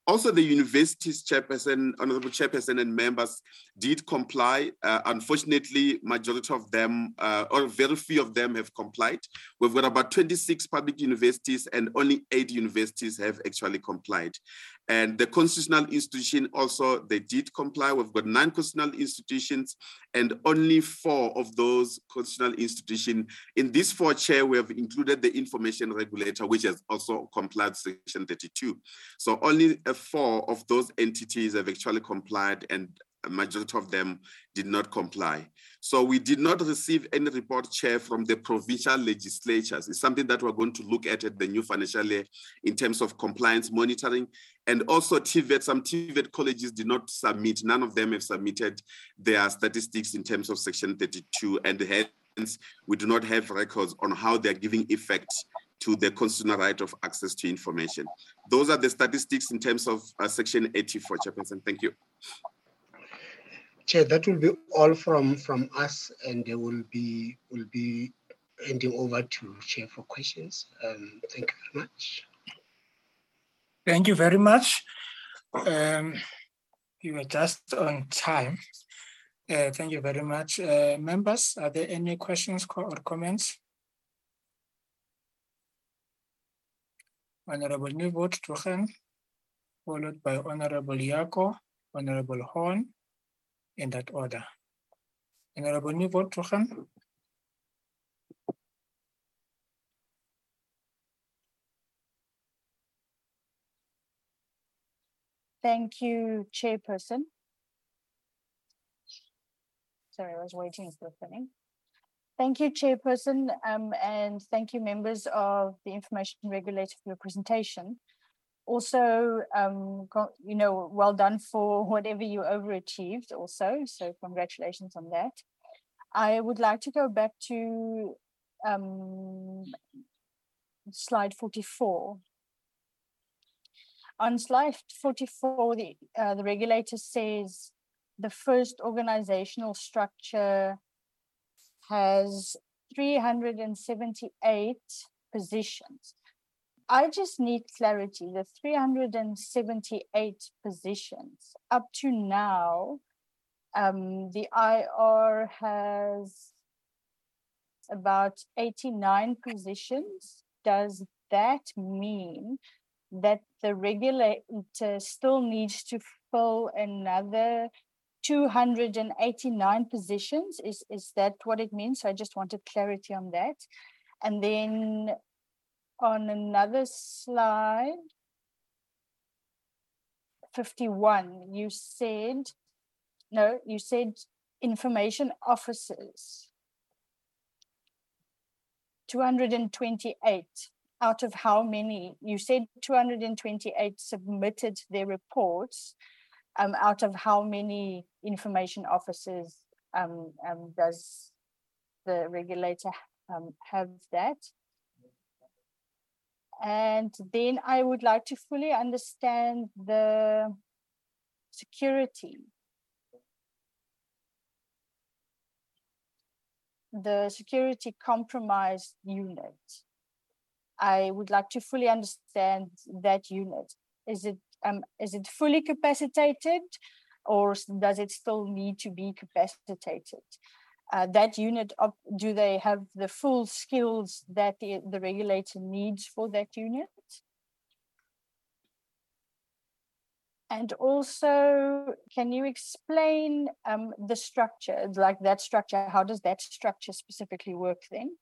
Also, the university's chairperson, honorable chairperson and members did comply. Uh, unfortunately, majority of them, uh, or very few of them have complied. We've got about twenty-six public universities and only eight universities have actually complied. And the constitutional institution also, they did comply. We've got nine constitutional institutions and only four of those constitutional institutions. In this four, Chair, we have included the information regulator, which has also complied section thirty-two. So only four of those entities have actually complied and a majority of them did not comply. So we did not receive any report, Chair, from the provincial legislatures. It's something that we're going to look at at the new financial year in terms of compliance monitoring. And also T V E T, some T V E T colleges did not submit, none of them have submitted their statistics in terms of section thirty-two, and hence we do not have records on how they're giving effect to the constitutional right of access to information. Those are the statistics in terms of uh, section eighty-four, Chairperson. Thank you. Chair, that will be all from, from us, and they will be will be handing over to Chair for questions. Um, thank you very much. Thank you very much. Um, you were just on time. Uh, thank you very much. Uh, members, are there any questions or comments? Honorable Nieuwoudt Tuchen, followed by Honorable Yako, Honorable Horn, in that order. Honorable Nieuwoudt Tuchen. Thank you, Chairperson. Sorry, I was waiting for the thing. Thank you, Chairperson, um, and thank you, members of the Information Regulator, for your presentation. Also, um, you know, well done for whatever you overachieved also, so congratulations on that. I would like to go back to um, slide forty-four. On slide forty-four, the, uh, the regulator says the first organizational structure has three hundred seventy-eight positions. I just need clarity. The three hundred seventy-eight positions, up to now, um, the I R has about eighty-nine positions. Does that mean that the regulator still needs to fill another two hundred eighty-nine positions? Is, is that what it means? So I just wanted clarity on that. And then on another slide, fifty-one, you said, no, you said information officers, two hundred twenty-eight. Out of how many? You said two hundred twenty-eight submitted their reports. Um, out of how many information officers um, um, does the regulator um, have that? And then I would like to fully understand the security. The security compromise unit. I would like to fully understand that unit. Is it um, is it fully capacitated, or does it still need to be capacitated? Uh, that unit, of, do they have the full skills that the, the regulator needs for that unit? And also, can you explain um, the structure, like that structure, how does that structure specifically work then?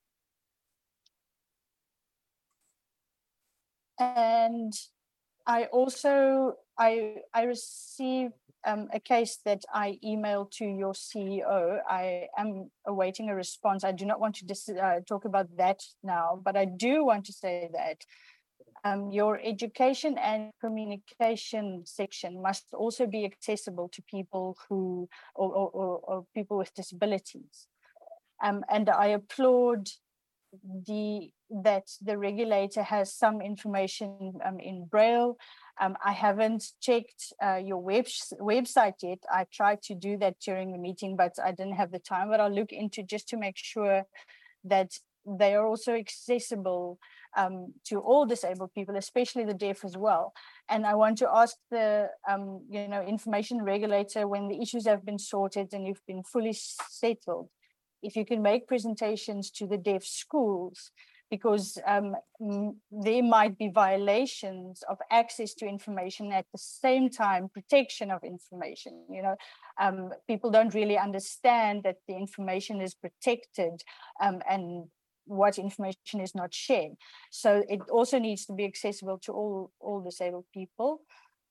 And I also, I, I received um, a case that I emailed to your C E O. I am awaiting a response. I do not want to dis, uh, talk about that now, but I do want to say that um, your education and communication section must also be accessible to people who, or, or, or, or people with disabilities. Um, and I applaud the that the regulator has some information um, in Braille. Um, I haven't checked uh, your web website yet. I tried to do that during the meeting, but I didn't have the time. But I'll look into just to make sure that they are also accessible um, to all disabled people, especially the deaf as well. And I want to ask the um, you know, information regulator, when the issues have been sorted and you've been fully settled, if you can make presentations to the deaf schools, because um, there might be violations of access to information, at the same time protection of information. You know, um, people don't really understand that the information is protected um, and what information is not shared. So it also needs to be accessible to all, all disabled people.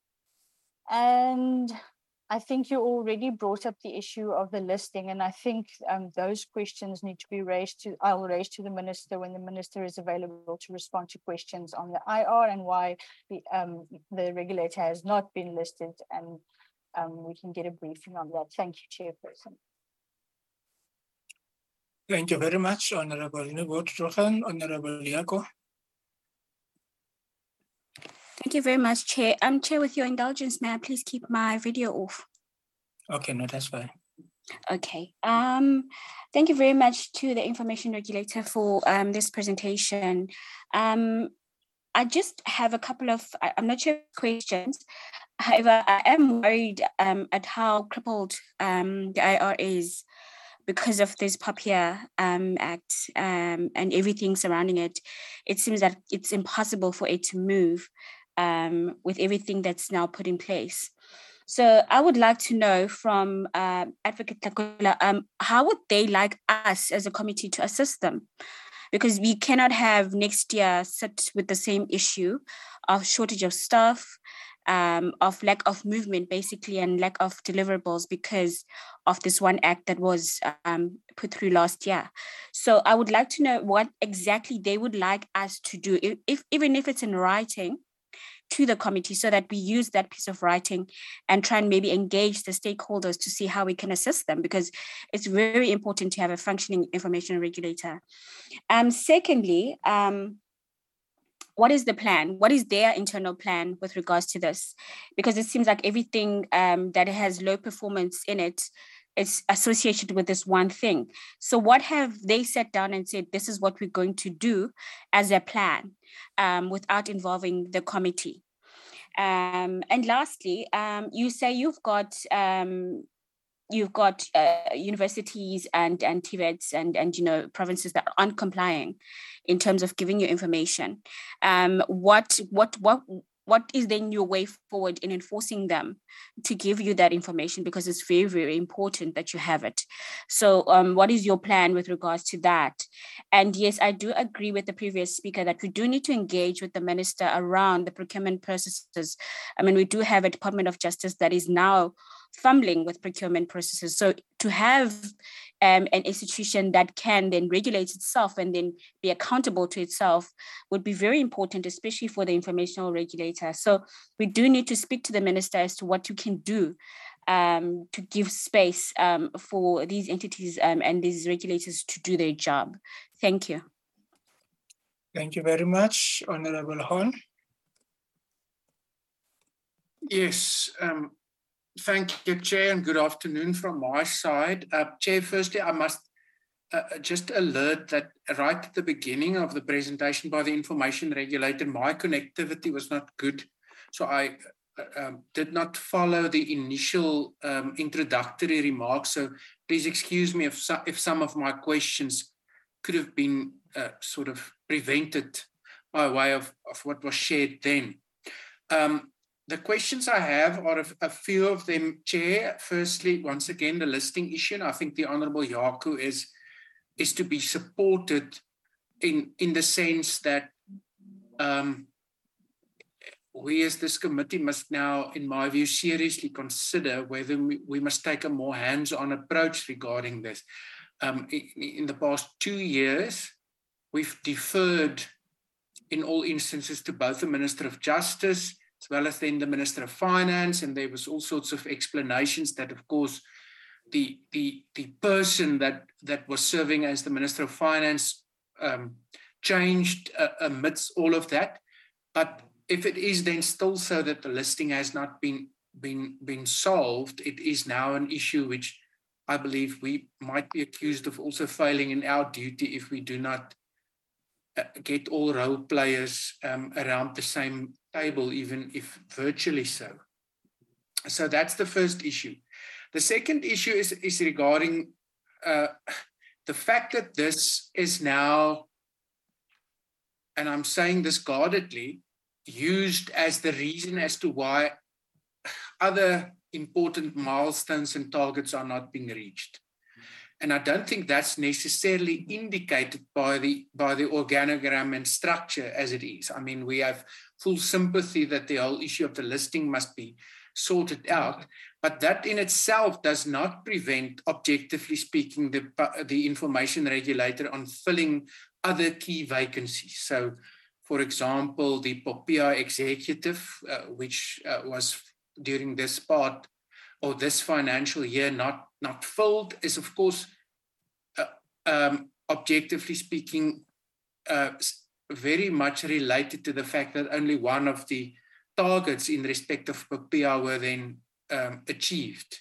And I think you already brought up the issue of the listing, and I think um, those questions need to be raised to, I'll raise to the minister when the minister is available to respond to questions on the I R and why the, um, the regulator has not been listed, and um, we can get a briefing on that. Thank you, Chairperson. Thank you very much, Honorable Nugent-Jochen. Honorable Yako. Thank you very much, Chair. Um, Chair, with your indulgence, may I please keep my video off? Okay, no, that's fine. Okay. Um, thank you very much to the Information Regulator for um, this presentation. Um, I just have a couple of, I'm not sure, questions. However, I am worried um, at how crippled um, the I R is because of this POPIA um, Act um, and everything surrounding it. It seems that it's impossible for it to move um, with everything that's now put in place. So I would like to know from uh, Advocate Tlhakula, um, how would they like us as a committee to assist them? Because we cannot have next year sit with the same issue of shortage of staff, um, of lack of movement, basically, and lack of deliverables because of this one act that was um, put through last year. So I would like to know what exactly they would like us to do, if, if even if it's in writing, to the committee, so that we use that piece of writing and try and maybe engage the stakeholders to see how we can assist them, because it's very important to have a functioning information regulator. Um, secondly, um, what is the plan? What is their internal plan with regards to this? Because it seems like everything um, that has low performance in it is associated with this one thing. So what have they sat down and said, this is what we're going to do as a plan um, without involving the committee? Um, and lastly, um, you say you've got um, you've got uh, universities and and T V E Ts and and you know provinces that aren't complying in terms of giving you information. Um, what what what what is then your way forward in enforcing them to give you that information? Because it's very, very important that you have it. So um, what is your plan with regards to that? And yes, I do agree with the previous speaker that we do need to engage with the minister around the procurement processes. I mean, we do have a Department of Justice that is now fumbling with procurement processes. So to have um, an institution that can then regulate itself and then be accountable to itself would be very important, especially for the informational regulator. So we do need to speak to the minister as to what you can do um, to give space um, for these entities um, and these regulators to do their job. Thank you. Thank you very much, Honorable Horn. Yes. Um, Thank you, Chair, and good afternoon from my side. Uh, Chair, firstly, I must uh, just alert that right at the beginning of the presentation by the information regulator, my connectivity was not good. So I uh, um, did not follow the initial um, introductory remarks. So please excuse me if, so, if some of my questions could have been uh, sort of prevented by way of, of what was shared then. Um, The questions I have are a, a few of them, Chair. Firstly, once again, the listing issue. And I think the Honourable Yaku is, is to be supported in, in the sense that um, we as this committee must now, in my view, seriously consider whether we, we must take a more hands-on approach regarding this. Um, in, in the past two years, we've deferred in all instances to both the Minister of Justice as well as then the Minister of Finance, and there was all sorts of explanations that, of course, the the the person that that was serving as the Minister of Finance um, changed uh, amidst all of that. But if it is then still so that the listing has not been been been solved, it is now an issue which I believe we might be accused of also failing in our duty if we do not uh, get all role players um, around the same table, even if virtually so. So that's the first issue. The second issue is, is regarding uh, the fact that this is now, and I'm saying this guardedly, used as the reason as to why other important milestones and targets are not being reached. And I don't think that's necessarily indicated by the, by the organogram and structure as it is. I mean, we have full sympathy that the whole issue of the listing must be sorted out, but that in itself does not prevent, objectively speaking, the, the information regulator on filling other key vacancies. So, for example, the POPIA executive, uh, which uh, was during this part or this financial year not, not filled, is of course, uh, um, objectively speaking, uh, very much related to the fact that only one of the targets in respect of POPIA were then um, achieved.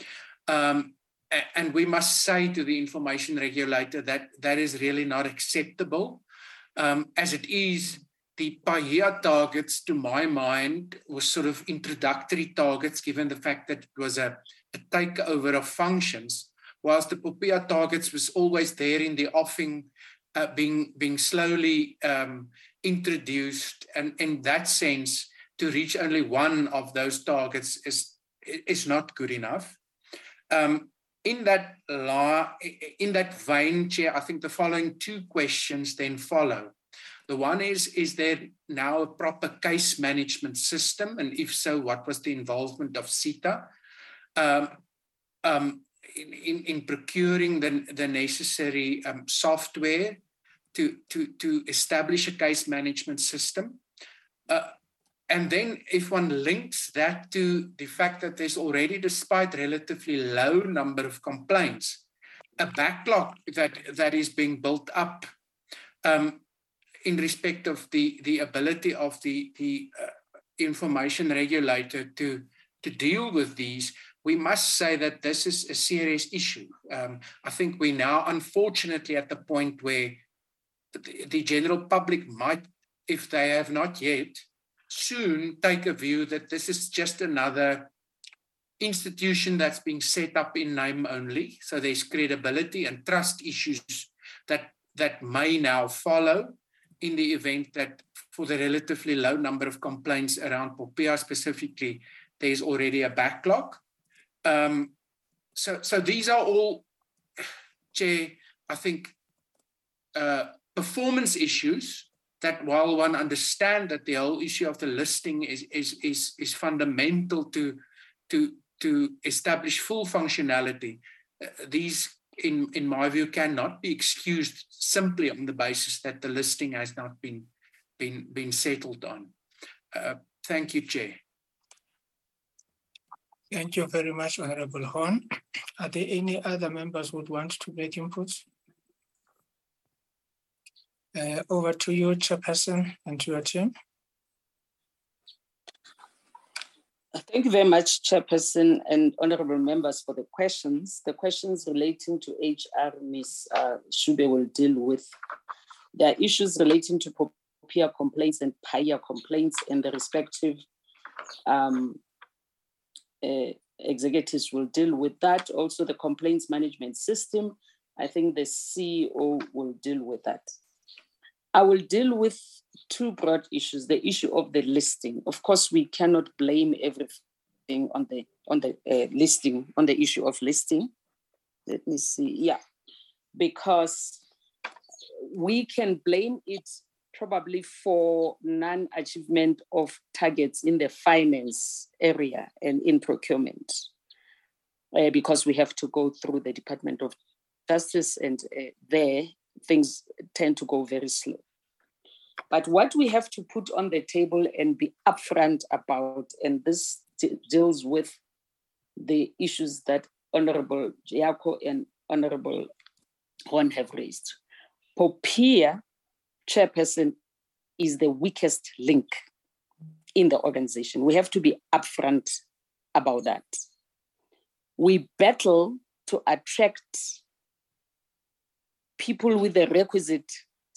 Um, and we must say to the information regulator that that is really not acceptable. Um, as it is, the P A I A targets, to my mind, were sort of introductory targets, given the fact that it was a, a takeover of functions, whilst the POPIA targets was always there in the offing, uh, being, being slowly um, introduced. And in that sense, to reach only one of those targets is, is not good enough. Um, in that law, in that vein, Chair, I think the following two questions then follow. The one is, is there now a proper case management system? And if so, what was the involvement of SETA um, um, in, in, in procuring the, the necessary um, software to, to, to establish a case management system? Uh, and then if one links that to the fact that there's already, despite relatively low number of complaints, a backlog that, that is being built up um, in respect of the, the ability of the, the uh, information regulator to, to deal with these, we must say that this is a serious issue. Um, I think we're now, unfortunately, at the point where the, the general public might, if they have not yet, soon take a view that this is just another institution that's being set up in name only. So there's credibility and trust issues that, that may now follow in the event that for the relatively low number of complaints around POPIA specifically, there's already a backlog. Um, so, so these are all, Chair, I think, uh, performance issues that while one understands that the whole issue of the listing is, is, is, is fundamental to, to, to establish full functionality, uh, these In, in my view, cannot be excused simply on the basis that the listing has not been, been, been settled on. Uh, thank you, Chair. Thank you very much, Honorable Horn. Are there any other members who would want to make inputs? Uh, over to you, Chairperson, and to your team. Thank you very much, Chairperson and honorable members, for the questions. The questions relating to H R, Miz Uh, Shube will deal with. There are issues relating to POPIA complaints and P A I A complaints, and the respective um, uh, executives will deal with that. Also, the complaints management system, I think the C E O will deal with that. I will deal with two broad issues. The issue of the listing. Of course, we cannot blame everything on the on the uh, listing, on the issue of listing. Let me see. Yeah, because we can blame it probably for non-achievement of targets in the finance area and in procurement, uh, because we have to go through the Department of Justice, and uh, there things tend to go very slow. But what we have to put on the table and be upfront about, and this t- deals with the issues that Honorable Jayako and Honorable Horn have raised. POPIA, Chairperson, is the weakest link in the organization. We have to be upfront about that. We battle to attract people with the requisite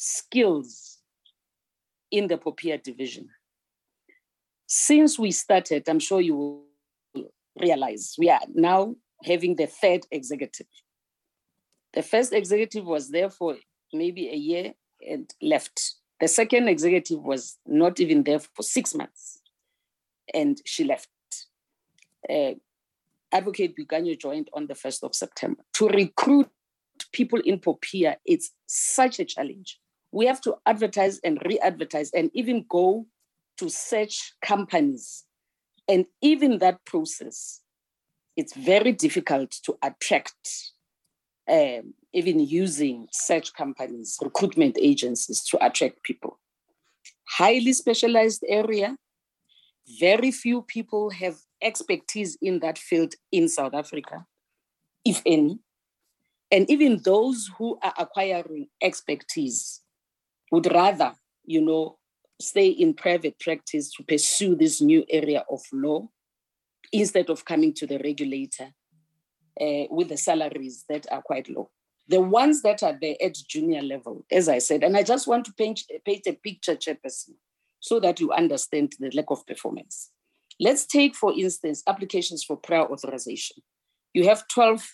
skills in the Popia division. Since we started, I'm sure you will realize, we are now having the third executive. The first executive was there for maybe a year and left. The second executive was not even there for six months and she left. Uh, Advocate Biganyo joined on the first of September. To recruit people in Popia, it's such a challenge. We have to advertise and re-advertise and even go to search companies. And even that process, it's very difficult to attract, um, even using search companies, recruitment agencies to attract people. Highly specialized area. Very few people have expertise in that field in South Africa, if any. And even those who are acquiring expertise would rather, you know, stay in private practice to pursue this new area of law instead of coming to the regulator uh, with the salaries that are quite low. The ones that are there at junior level, as I said, and I just want to paint, paint a picture, Chairperson, so that you understand the lack of performance. Let's take, for instance, applications for prior authorization. You have twelve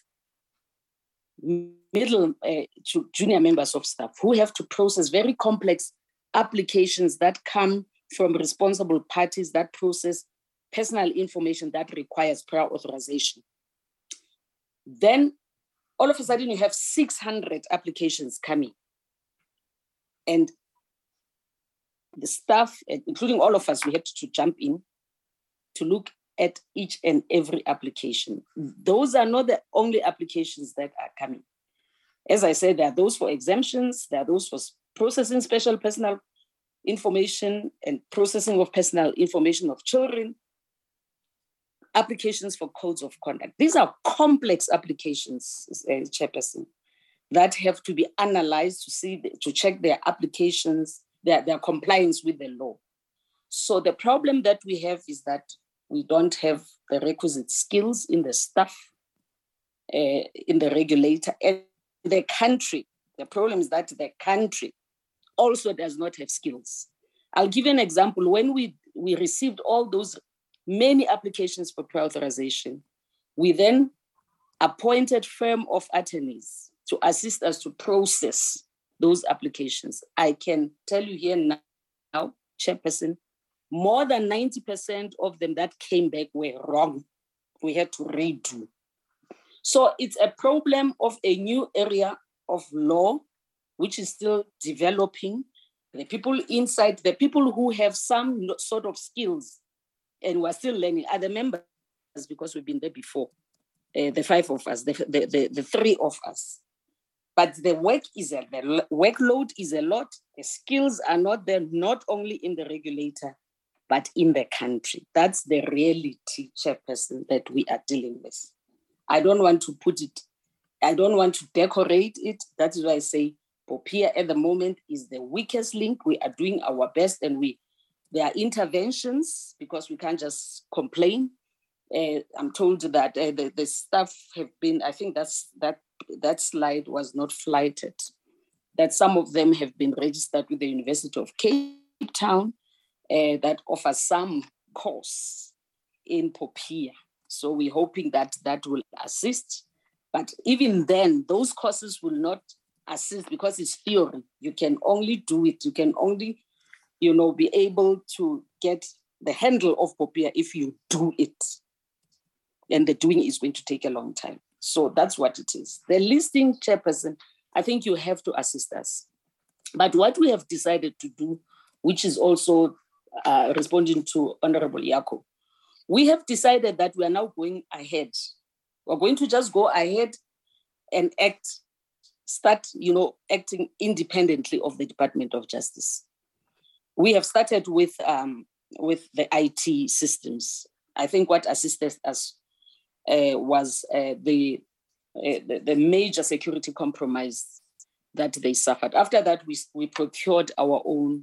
middle uh, to junior members of staff who have to process very complex applications that come from responsible parties that process personal information that requires prior authorization. Then all of a sudden you have six hundred applications coming. And the staff, including all of us, we had to jump in to look at each and every application. Those are not the only applications that are coming. As I said, there are those for exemptions, there are those for processing special personal information and processing of personal information of children, applications for codes of conduct. These are complex applications, uh, Chairperson, that have to be analyzed to see, to check their applications, their, their compliance with the law. So the problem that we have is that we don't have the requisite skills in the staff, uh, in the regulator, and the country. The problem is that the country also does not have skills. I'll give you an example. When we, we received all those many applications for prior authorization, we then appointed firm of attorneys to assist us to process those applications. I can tell you here now, Chairperson, more than ninety percent of them that came back were wrong. We had to redo. So it's a problem of a new area of law, which is still developing. The people inside, the people who have some sort of skills and we're still learning are the members, because we've been there before, uh, the five of us, the, the, the, the three of us. But the work is a, the workload is a lot. The skills are not there, not only in the regulator, but in the country. That's the reality, Chairperson, that we are dealing with. I don't want to put it, I don't want to decorate it. That is why I say Popia at the moment is the weakest link. We are doing our best, and we there are interventions because we can't just complain. Uh, I'm told that uh, the, the staff have been, I think that's that that slide was not flighted, that some of them have been registered with the University of Cape Town uh, that offers some course in Popia. So we're hoping that that will assist. But even then, those courses will not assist because it's theory. You can only do it. You can only, you know, be able to get the handle of Popia if you do it. And the doing is going to take a long time. So that's what it is. The listing, Chairperson, I think you have to assist us. But what we have decided to do, which is also uh, responding to Honorable Yako, we have decided that we are now going ahead. We're going to just go ahead and act, start, you know, acting independently of the Department of Justice. We have started with, um, with the I T systems. I think what assisted us uh, was uh, the, uh, the, the major security compromise that they suffered. After that, we, we procured our own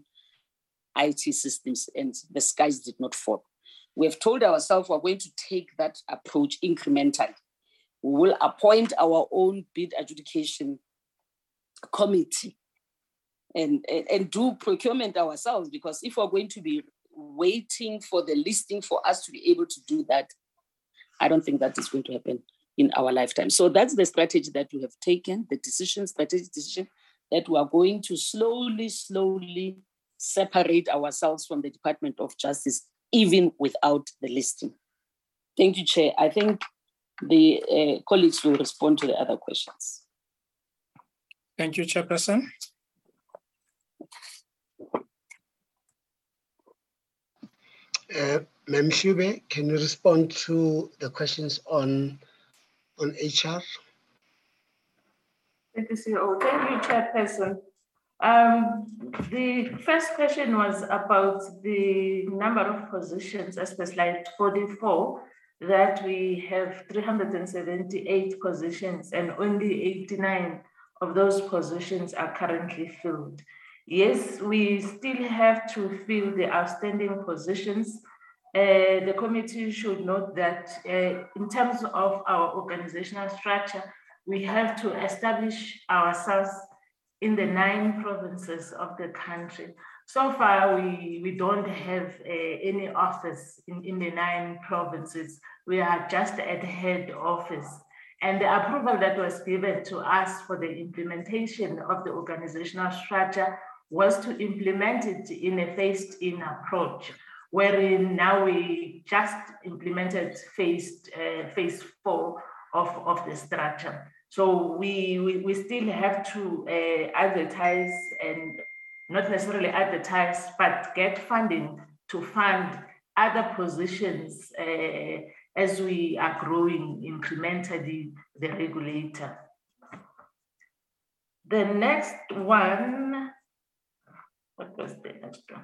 I T systems, and the skies did not fall. We have told ourselves we're going to take that approach incrementally. We will appoint our own bid adjudication committee and, and, and do procurement ourselves, because if we're going to be waiting for the listing for us to be able to do that, I don't think that is going to happen in our lifetime. So that's the strategy that we have taken, the decision, strategic decision, that we are going to slowly, slowly separate ourselves from the Department of Justice, even without the listing. Thank you, Chair. I think the uh, colleagues will respond to the other questions. Thank you, Chairperson. Uh, Ma'am Shube, can you respond to the questions on, on H R? Thank you, C E O. Thank you, Chairperson. Um, the first question was about the number of positions, as per slide forty-four, that we have three hundred seventy-eight positions and only eighty-nine of those positions are currently filled. Yes, we still have to fill the outstanding positions. Uh, the committee should note that uh, in terms of our organizational structure, we have to establish ourselves in the nine provinces of the country. So far, we, we don't have uh, any office in, in the nine provinces. We are just at head office. And the approval that was given to us for the implementation of the organizational structure was to implement it in a phased-in approach, wherein now we just implemented phased, uh, phase four of, of the structure. So we, we, we still have to uh, advertise, and not necessarily advertise, but get funding to fund other positions uh, as we are growing incrementally the regulator. The next one, what was the next one?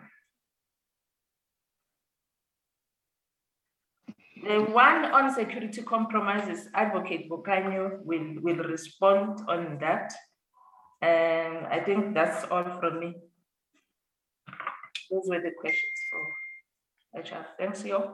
The one on security compromises, Advocate Bokanyo will, will respond on that. And I think that's all from me. Those were the questions for H R. Thanks, Yo.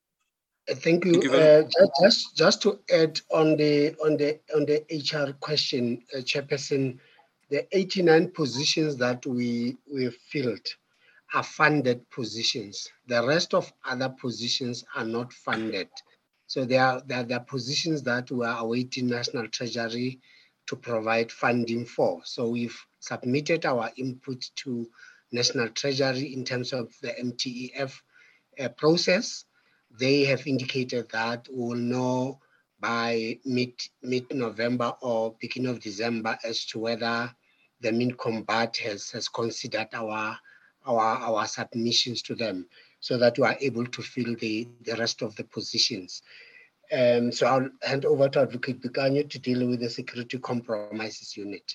Thank you. Thank you uh, just, just to add on the on the on the H R question, uh, Chairperson, the eighty-nine positions that we we filled are funded positions. The rest of other positions are not funded. So there are, there are, there are positions that we are awaiting National Treasury to provide funding for. So we've submitted our input to National Treasury in terms of the M T E F uh, process. They have indicated that we will know by mid, mid-November or beginning of December as to whether the MinCombat has, has considered our Our, our submissions to them so that we are able to fill the, the rest of the positions. Um, so I'll hand over to Advocate Bokanyo to deal with the security compromises unit.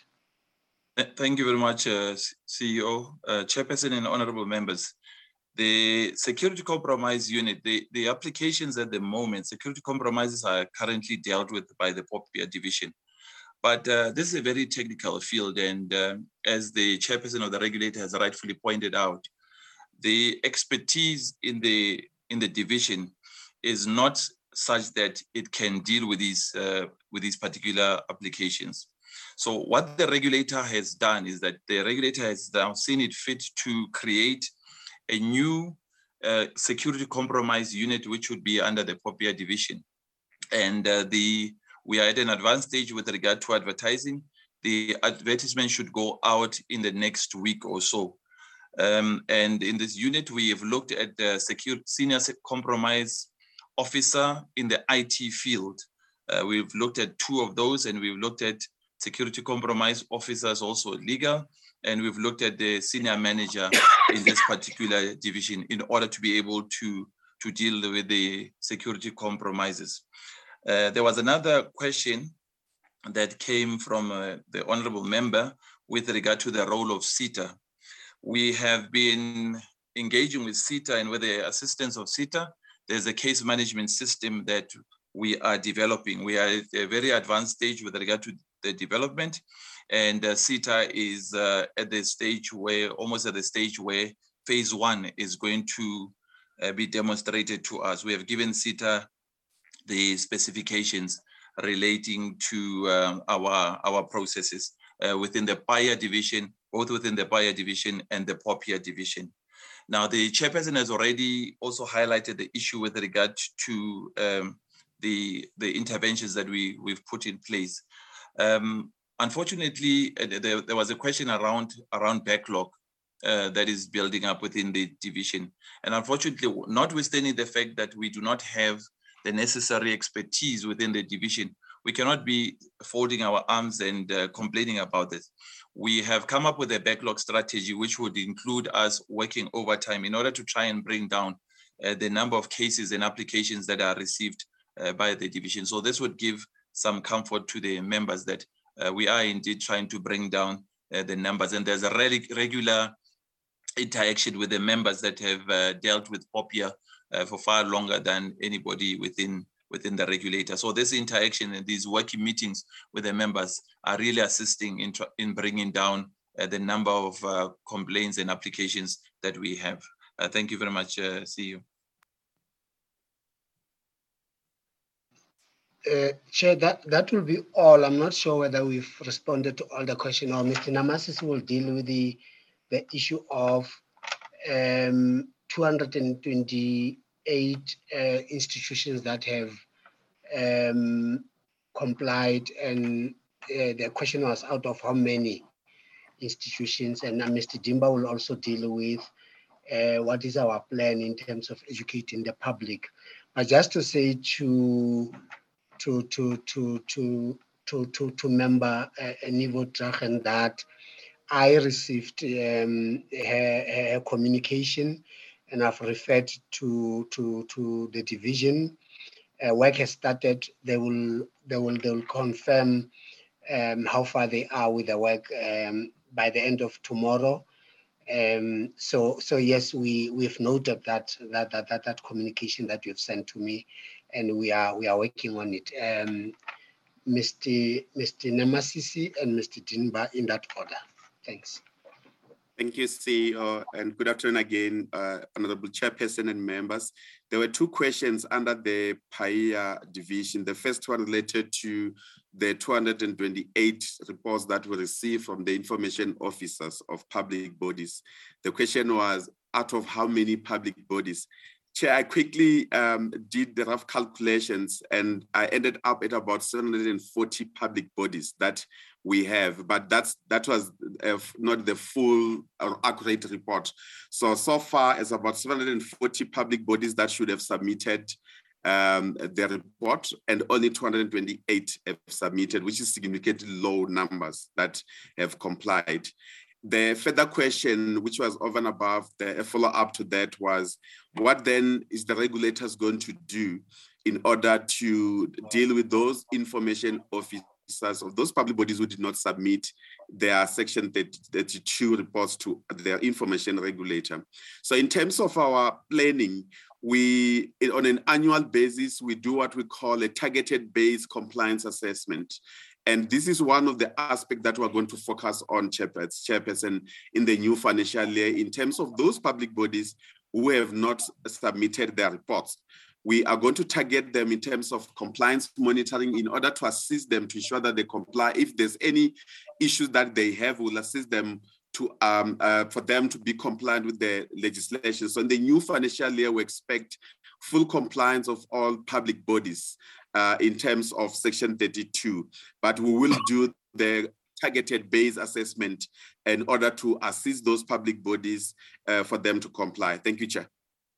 Thank you very much, uh, C E O, uh, Chairperson and honorable members. The security compromise unit, the, the applications at the moment, security compromises are currently dealt with by the P O P I A division. But uh, this is a very technical field, and uh, as the chairperson of the regulator has rightfully pointed out, the expertise in the in the division is not such that it can deal with these uh, with these particular applications. So what the regulator has done is that the regulator has now seen it fit to create a new uh, security compromise unit, which would be under the P O P I A division, and uh, the we are at an advanced stage with regard to advertising. The advertisement should go out in the next week or so. Um, and in this unit, we have looked at the secure, senior compromise officer in the I T field. Uh, we've looked at two of those, and we've looked at security compromise officers, also legal, and we've looked at the senior manager in this particular division in order to be able to, to deal with the security compromises. Uh, there was another question that came from uh, the honorable member with regard to the role of SETA. We have been engaging with SETA, and with the assistance of SETA, there's a case management system that we are developing. We are at a very advanced stage with regard to the development, and uh, SETA is uh, at the stage where, almost at the stage where phase one is going to uh, be demonstrated to us. We have given SETA the specifications relating to um, our, our processes uh, within the P I A division. both within the Paya division and the Popia division. Now, the chairperson has already also highlighted the issue with regard to um, the, the interventions that we, we've put in place. Um, unfortunately, uh, there, there was a question around, around backlog uh, that is building up within the division. And unfortunately, notwithstanding the fact that we do not have the necessary expertise within the division, we cannot be folding our arms and uh, complaining about this. We have come up with a backlog strategy, which would include us working overtime in order to try and bring down uh, the number of cases and applications that are received uh, by the division. So this would give some comfort to the members that uh, we are indeed trying to bring down uh, the numbers. And there's a really regular interaction with the members that have uh, dealt with Popia uh, for far longer than anybody within within the regulator. So this interaction and these working meetings with the members are really assisting in, in bringing down uh, the number of uh, complaints and applications that we have. Uh, thank you very much, uh, C E O. Uh, Chair, that, that will be all. I'm not sure whether we've responded to all the questions, or Mister Namasisi will deal with the, the issue of um, two hundred twenty-eight uh, institutions that have um, complied, and uh, the question was out of how many institutions, and uh, Mister Dimba will also deal with uh, what is our plan in terms of educating the public. But just to say to to to to to to to, to member uh, Nivo Drachen that I received um, her, her communication, and I've referred to to to the division. Uh, work has started. They will they will they will confirm um, how far they are with the work um, by the end of tomorrow. Um, so so yes, we we've noted that that that that, that communication that you've sent to me, and we are we are working on it. Um, Mister Mister Namasisi and Mister Dinba in that order. Thanks. Thank you, C E O, and good afternoon again, uh, Honorable Chairperson and members. There were two questions under the Paya division. The first one related to the two hundred twenty-eight reports that were received from the information officers of public bodies. The question was, out of how many public bodies? Chair, I quickly um, did the rough calculations, and I ended up at about seven hundred forty public bodies that we have, but that's that was uh, not the full or accurate report. So, so far, it's about seven hundred forty public bodies that should have submitted um, their report, and only two hundred twenty-eight have submitted, which is significantly low numbers that have complied. The further question, which was over and above, the follow-up to that was, what then is the regulators going to do in order to deal with those information officers of those public bodies who did not submit their Section thirty-two reports to their information regulator? So in terms of our planning, we, on an annual basis, we do what we call a targeted based compliance assessment. And this is one of the aspects that we're going to focus on, Chairperson, in the new financial year, in terms of those public bodies who have not submitted their reports. We are going to target them in terms of compliance monitoring in order to assist them to ensure that they comply. If there's any issues that they have, we'll assist them to um, uh, for them to be compliant with the legislation. So in the new financial year, we expect full compliance of all public bodies uh, in terms of Section thirty-two, but we will do the targeted base assessment in order to assist those public bodies uh, for them to comply. Thank you, Chair.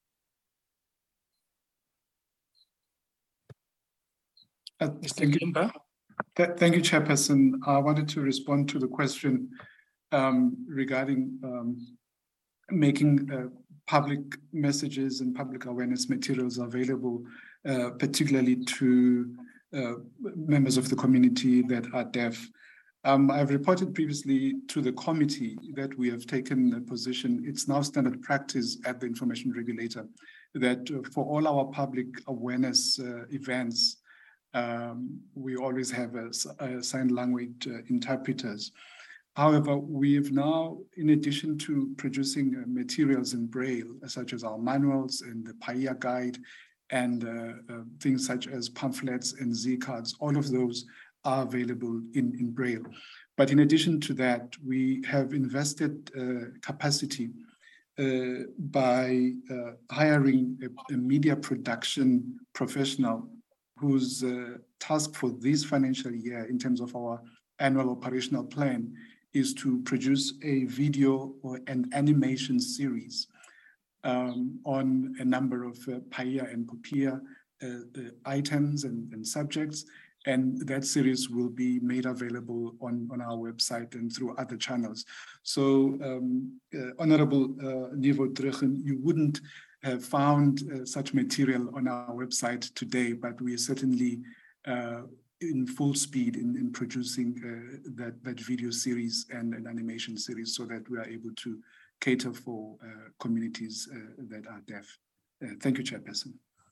Uh, thank, you. Th thank you, Chairperson. I wanted to respond to the question um, regarding um, making uh, public messages and public awareness materials available, uh, particularly to uh, members of the community that are deaf. Um, I've reported previously to the committee that we have taken a position. It's now standard practice at the Information Regulator that uh, for all our public awareness uh, events, um, we always have a, a sign language uh, interpreters. However, we have now, in addition to producing uh, materials in Braille, such as our manuals and the Paya Guide, and uh, uh, things such as pamphlets and Z-cards, all of those are available in, in Braille. But in addition to that, we have invested uh, capacity uh, by uh, hiring a, a media production professional whose uh, task for this financial year in terms of our annual operational plan is to produce a video or an animation series um, on a number of uh, PAIA and POPIA uh, uh, items and, and subjects. And that series will be made available on, on our website and through other channels. So, um, uh, Honorable uh, Nivo Drechen, you wouldn't have found uh, such material on our website today, but we are certainly uh, in full speed in, in producing uh, that, that video series and an animation series so that we are able to cater for uh, communities uh, that are deaf. Uh, thank you, Chairperson.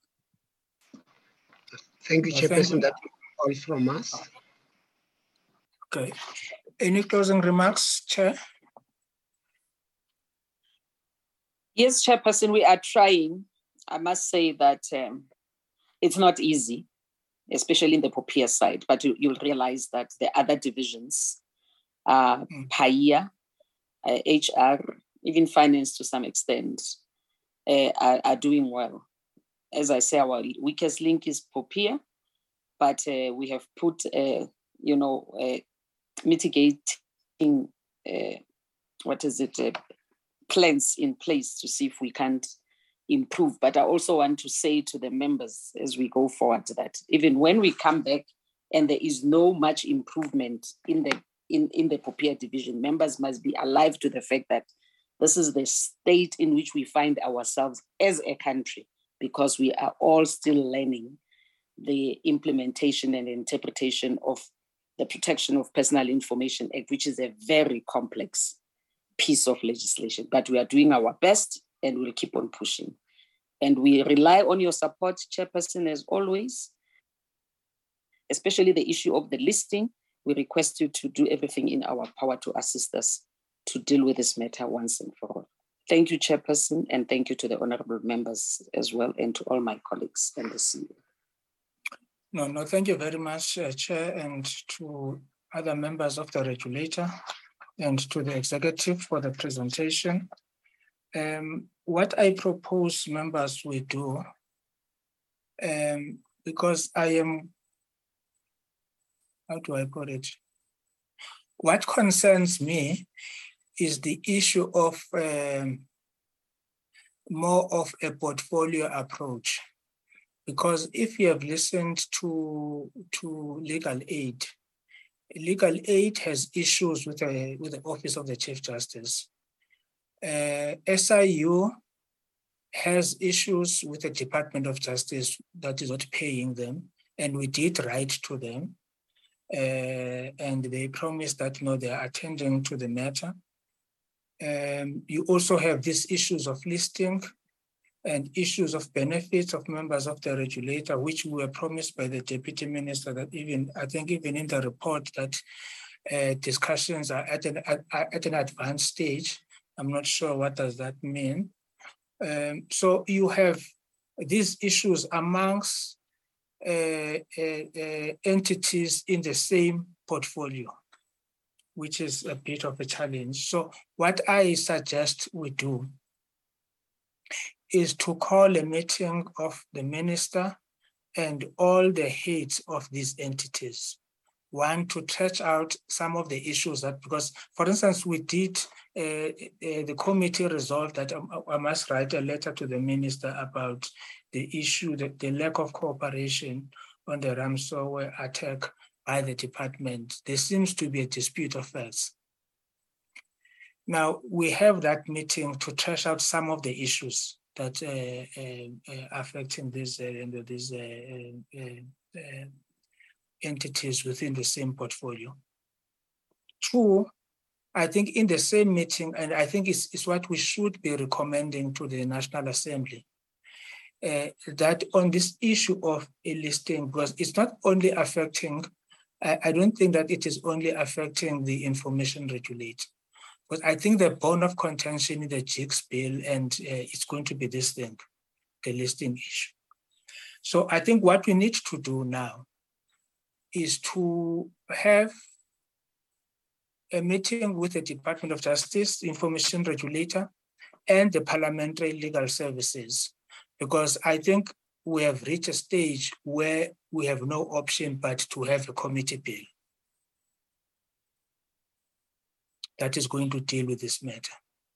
Thank you, Well, thank Chairperson. you. That's all from us. Okay. Any closing remarks, Chair? Yes, Chairperson, we are trying. I must say that um, it's not easy, especially in the POPIA side, but you, you'll realize that the other divisions, uh, mm. PAIA, uh, H R, even finance to some extent, uh, are, are doing well. As I say, our weakest link is POPIA, but uh, we have put, uh, you know, uh, mitigating, uh, what is it, uh, plans in place to see if we can't improve. But I also want to say to the members as we go forward that even when we come back and there is no much improvement in the in, in the POPIA division, members must be alive to the fact that this is the state in which we find ourselves as a country, because we are all still learning the implementation and interpretation of the Protection of Personal Information Act, which is a very complex piece of legislation. But we are doing our best and we'll keep on pushing. And we rely on your support, Chairperson, as always, especially the issue of the listing. We request you to do everything in our power to assist us to deal with this matter once and for all. Thank you, Chairperson, and thank you to the honorable members as well, and to all my colleagues and the C E O. No, no, thank you very much, uh, Chair, and to other members of the regulator and to the executive for the presentation. Um, what I propose members we do, um, because I am, how do I put it? What concerns me is the issue of um, more of a portfolio approach. Because if you have listened to, to legal aid, legal aid has issues with, a, with the Office of the Chief Justice. Uh, S I U has issues with the Department of Justice that is not paying them, and we did write to them. Uh, and they promised that no, they are attending to the matter. Um, you also have these issues of listing and issues of benefits of members of the regulator, which were promised by the Deputy Minister that even, I think even in the report that uh, discussions are at an, at, at an advanced stage. I'm not sure what does that mean. Um, so you have these issues amongst uh, uh, uh, entities in the same portfolio, which is a bit of a challenge. So what I suggest we do is to call a meeting of the minister and all the heads of these entities. One, to stretch out some of the issues that, because for instance, we did, uh, uh, the committee resolved that I, I must write a letter to the minister about the issue, the, the lack of cooperation on the ransomware attack by the department. There seems to be a dispute of facts. Now, we have that meeting to trash out some of the issues that uh, uh, uh, affecting these uh, these uh, uh, uh, entities within the same portfolio. Two, I think in the same meeting, and I think it's, it's what we should be recommending to the National Assembly, uh, that on this issue of a listing, because it's not only affecting, I, I don't think that it is only affecting the information regulator. But I think the bone of contention in the J I C S bill, and uh, it's going to be this thing, the listing issue. So I think what we need to do now is to have a meeting with the Department of Justice, Information Regulator, and the Parliamentary Legal Services, because I think we have reached a stage where we have no option but to have a committee bill that is going to deal with this matter.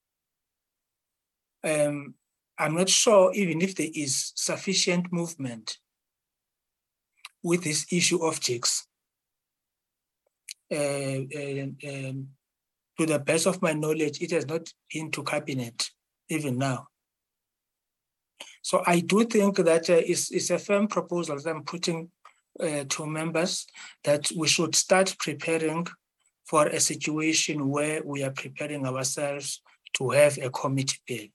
Um, I'm not sure even if there is sufficient movement with this issue of jigs. Uh, and, and to the best of my knowledge, it has not been to cabinet even now. So I do think that uh, it's, it's a firm proposal that I'm putting uh, to members that we should start preparing for a situation where we are preparing ourselves to have a committee bill.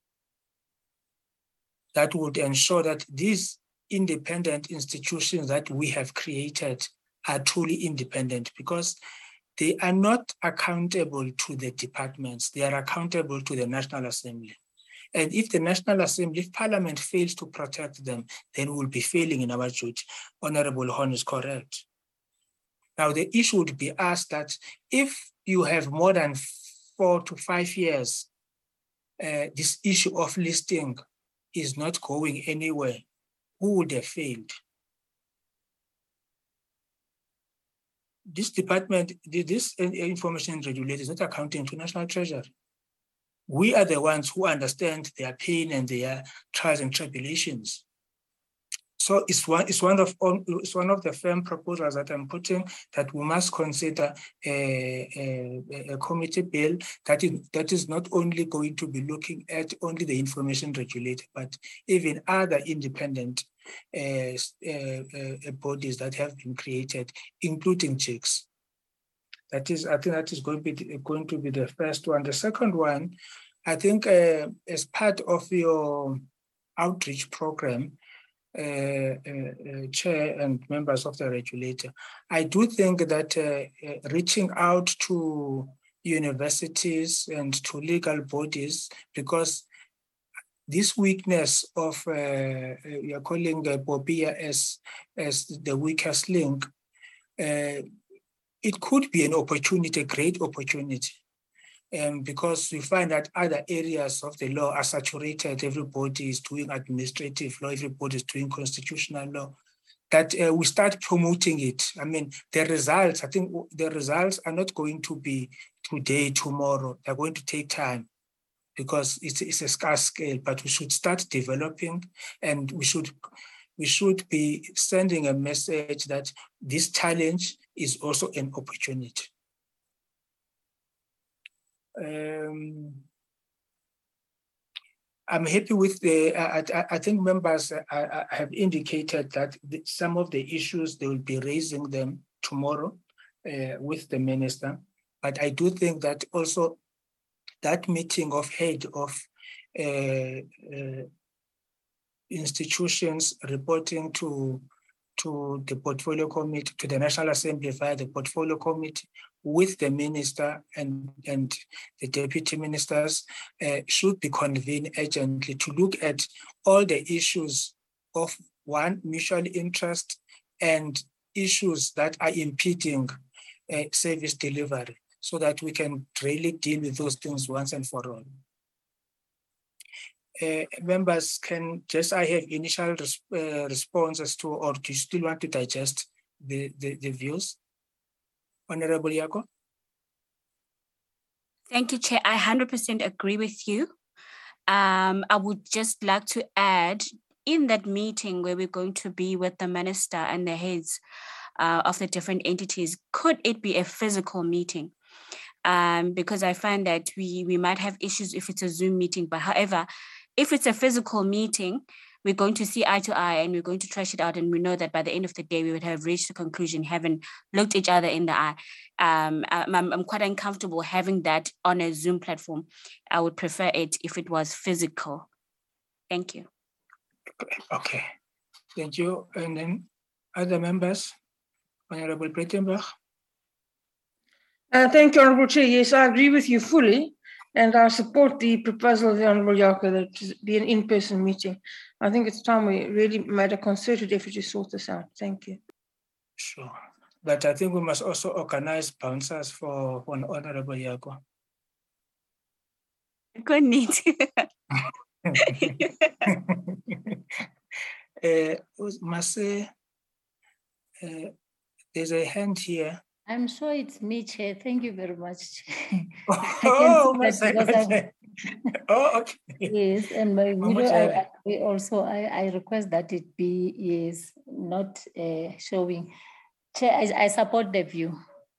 That would ensure that these independent institutions that we have created are truly independent, because they are not accountable to the departments, they are accountable to the National Assembly. And if the National Assembly, if Parliament fails to protect them, then we'll be failing in our duty. Honorable Horn is correct. Now, the issue would be asked that if you have more than four to five years, uh, this issue of listing is not going anywhere, who would have failed? This department, this information regulator is not accounting to National Treasury. We are the ones who understand their pain and their trials and tribulations. So it's one, it's one of it's one of the firm proposals that I'm putting, that we must consider a, a, a committee bill that is, that is not only going to be looking at only the information regulator, but even other independent uh, uh, uh, bodies that have been created, including jigs. That is, I think that is going to be, going to be the first one. The second one, I think uh, as part of your outreach program, uh, uh, uh, Chair and members of the regulator, I do think that uh, uh, reaching out to universities and to legal bodies, because this weakness of, uh, you're calling uh, Bobia as, as the weakest link, uh, it could be an opportunity, a great opportunity, um, because we find that other areas of the law are saturated. Everybody is doing administrative law, everybody is doing constitutional law, that uh, we start promoting it. I mean, the results, I think the results are not going to be today, tomorrow. They're going to take time, because it's, it's a scarce scale, but we should start developing, and we should, we should be sending a message that this challenge is also an opportunity. Um, I'm happy with the, I, I, I think members uh, have indicated that the, some of the issues, they will be raising them tomorrow uh, with the minister. But I do think that also that meeting of head of uh, uh, institutions reporting to to the portfolio committee, to the National Assembly via the portfolio committee, with the minister and, and the deputy ministers, uh, should be convened urgently to look at all the issues of, one, mutual interest, and issues that are impeding uh, service delivery, so that we can really deal with those things once and for all. Uh, members can just, I have initial res uh, responses to, or do you still want to digest the, the, the views? Honorable Yako? Thank you, Chair. I one hundred percent agree with you. Um, I would just like to add, in that meeting where we're going to be with the minister and the heads uh, of the different entities, could it be a physical meeting? Um, because I find that we, we might have issues if it's a Zoom meeting, but however, if it's a physical meeting, we're going to see eye to eye and we're going to trash it out. And we know that by the end of the day, we would have reached a conclusion, having looked each other in the eye. Um, I'm, I'm quite uncomfortable having that on a Zoom platform. I would prefer it if it was physical. Thank you. Okay, thank you. And then other members, Honorable Breitenbach. Uh, thank you, Honorable Chair. Yes, I agree with you fully. And I support the proposal of the Honourable Yako that it be an in-person meeting. I think it's time we really made a concerted effort to sort this out. Thank you. Sure. But I think we must also organize bouncers for, for Honorable Yako. Good need. uh, Mase, uh, there's a hand here. I'm sure it's me, Chair. Thank you very much. Oh, I can see that because I'm, oh, okay. Yes, and my video, I, I also I, I request that it be is not uh, showing. Chair, I, I support the view.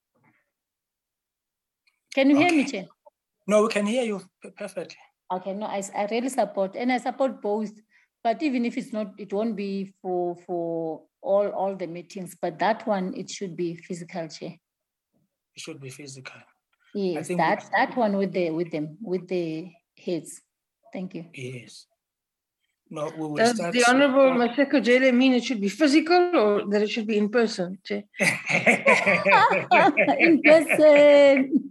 Can you Okay. hear me, Chair? No, we can hear you perfectly. Okay, no, I, I really support, and I support both. But even if it's not, it won't be for for all all the meetings. But that one, it should be physical, Chair. It should be physical. Yes, think that we- that one with the with them with the heads. Thank you. Yes. No, we will Does start. the Honorable Maseko Jele mean it should be physical or that it should be in person? Chair? In person.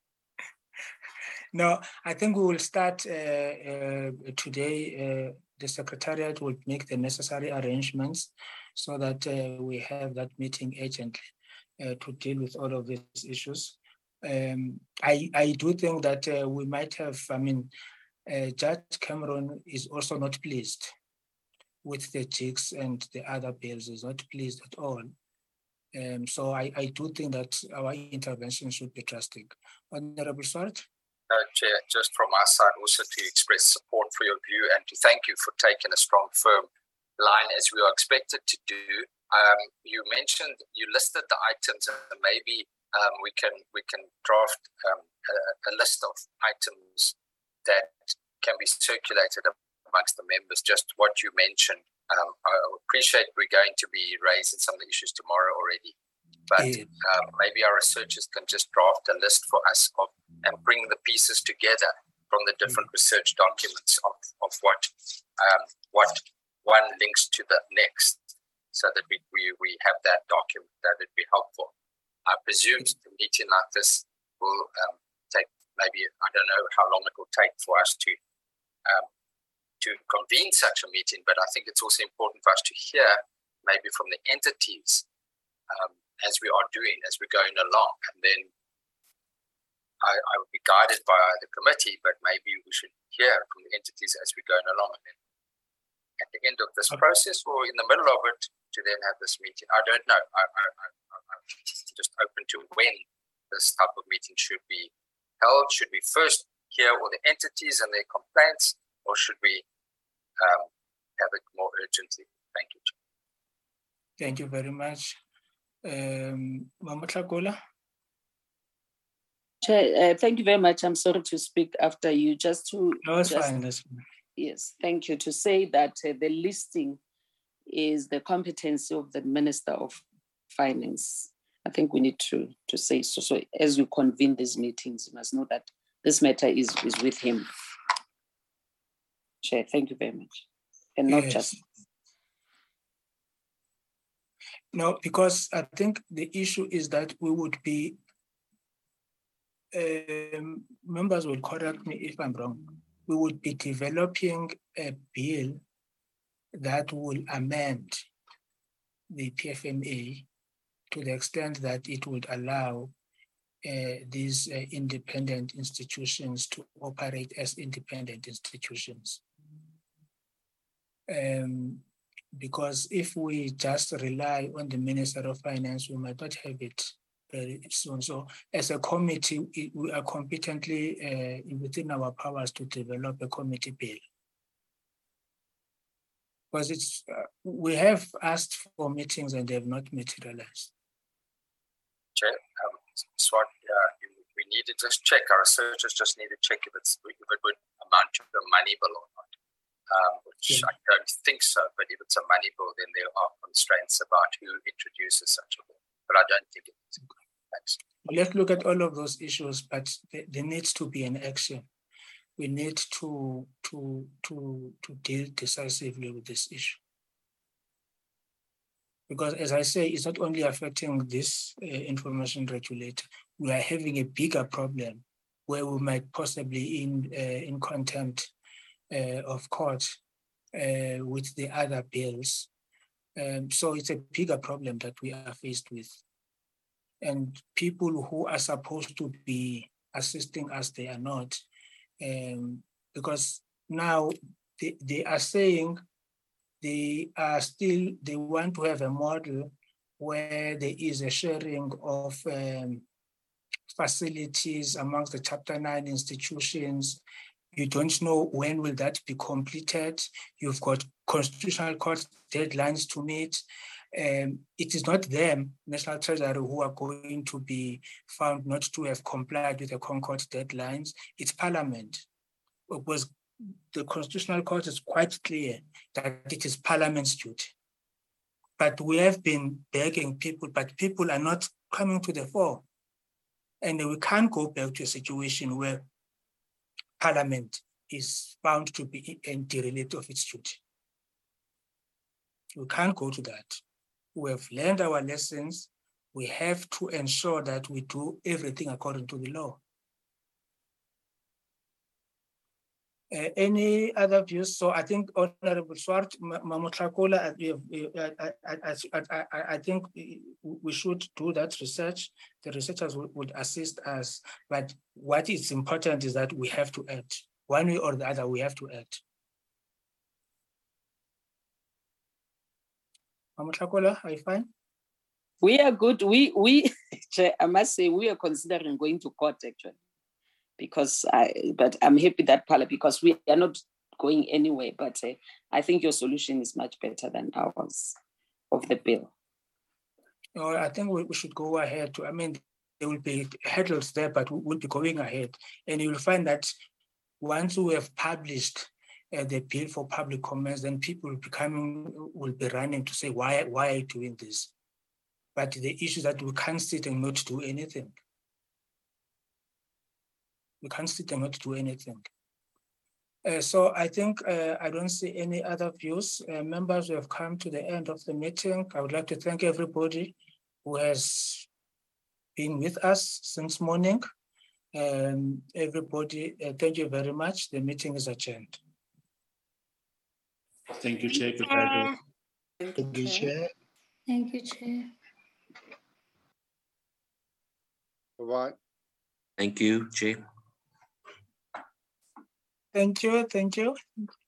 No, I think we will start uh, uh, today. Uh, the Secretariat will make the necessary arrangements so that uh, we have that meeting urgently uh, to deal with all of these issues. Um, I, I do think that uh, we might have, I mean, uh, Judge Cameron is also not pleased with the jigs and the other bills, is not pleased at all. Um, so I, I do think that our intervention should be drastic. Honorable Swart? Uh, Chair, just from our side also to express support for your view and to thank you for taking a strong, firm line as we are expected to do. Um, you mentioned, you listed the items, and maybe um, we can we can draft um, a, a list of items that can be circulated amongst the members, just what you mentioned. Um, I appreciate we're going to be raising some of the issues tomorrow already, but um, maybe our researchers can just draft a list for us of and bring the pieces together from the different research documents of, of what um, what one links to the next, so that we, we, we have that document. That would be helpful. I presume a meeting like this will um, take maybe, I don't know how long it will take for us to um, to convene such a meeting, but I think it's also important for us to hear maybe from the entities um, as we are doing, as we're going along, and then I, I would be guided by the committee, but maybe we should hear from the entities as we're going along. And then at the end of this process or in the middle of it, to then have this meeting. I don't know. I, I, I, I'm just open to when this type of meeting should be held. Should we first hear all the entities and their complaints, or should we um, have it more urgently? Thank you. Thank you very much. Um, Mamutla Gola? Chair, uh, thank you very much. I'm sorry to speak after you. Just to no, it's just, fine. That's fine. Yes, thank you. To say that uh, the listing is the competency of the Minister of Finance. I think we need to to say so. So as you convene these meetings, you must know that this matter is is with him. Chair, thank you very much, and not Yes. just. No, because I think the issue is that we would be. Um, members will correct me if I'm wrong. We would be developing a bill that will amend the P F M A to the extent that it would allow uh, these uh, independent institutions to operate as independent institutions. Um, because if we just rely on the Minister of Finance, we might not have it very soon. So as a committee, we are competently uh, within our powers to develop a committee bill. Because it's, uh, we have asked for meetings and they have not materialized. Chair, um, Swart, uh, we need to just check, our researchers just need to check if, it's, if it would amount to a money bill or not, um, which yeah. I don't think so, but if it's a money bill, then there are constraints about who introduces such a bill, but I don't think it is. Thanks. Let's look at all of those issues, but there, there needs to be an action. We need to, to, to, to deal decisively with this issue. Because as I say, it's not only affecting this uh, information regulator, we are having a bigger problem where we might possibly in, uh, in contempt uh, of court uh, with the other bills. Um, so it's a bigger problem that we are faced with. and people who are supposed to be assisting us, they are not. Um, because now they, they are saying they are still, they want to have a model where there is a sharing of um, facilities amongst the Chapter nine institutions. You don't know when will that be completed. You've got constitutional court deadlines to meet. Um, it is not them, National Treasury, who are going to be found not to have complied with the Concord deadlines. It's Parliament. It was, the Constitutional Court is quite clear that it is Parliament's duty. But we have been begging people, but people are not coming to the fore. And we can't go back to a situation where Parliament is found to be derelict of its duty. We can't go to that. We have learned our lessons. We have to ensure that we do everything according to the law. Uh, any other views? So I think Honorable Swart, Mamotlakola, I, I, I, I, I think we should do that research. The researchers would, would assist us, but what is important is that we have to act. One way or the other, we have to act. Mamotlakola, are you fine? We are good. We, we I must say, we are considering going to court actually. Because I, but I'm happy that Parliament, because we are not going anywhere, but uh, I think your solution is much better than ours of the bill. Oh, I think we, we should go ahead. To, I mean, there will be hurdles there, but we will be going ahead. And you will find that once we have published uh, the bill for public comments, then people will be coming, will be running to say, why, why are you doing this? But the issue is that we can't sit and not do anything. We can't sit and not do anything. Uh, so I think uh, I don't see any other views. Uh, members, we have come to the end of the meeting. I would like to thank everybody who has been with us since morning. Um, everybody, uh, thank you very much. The meeting is adjourned. Thank you, Chair. Thank you, Chair. Thank you, Chair. Bye-bye. Thank you, Chair. Thank you, thank you.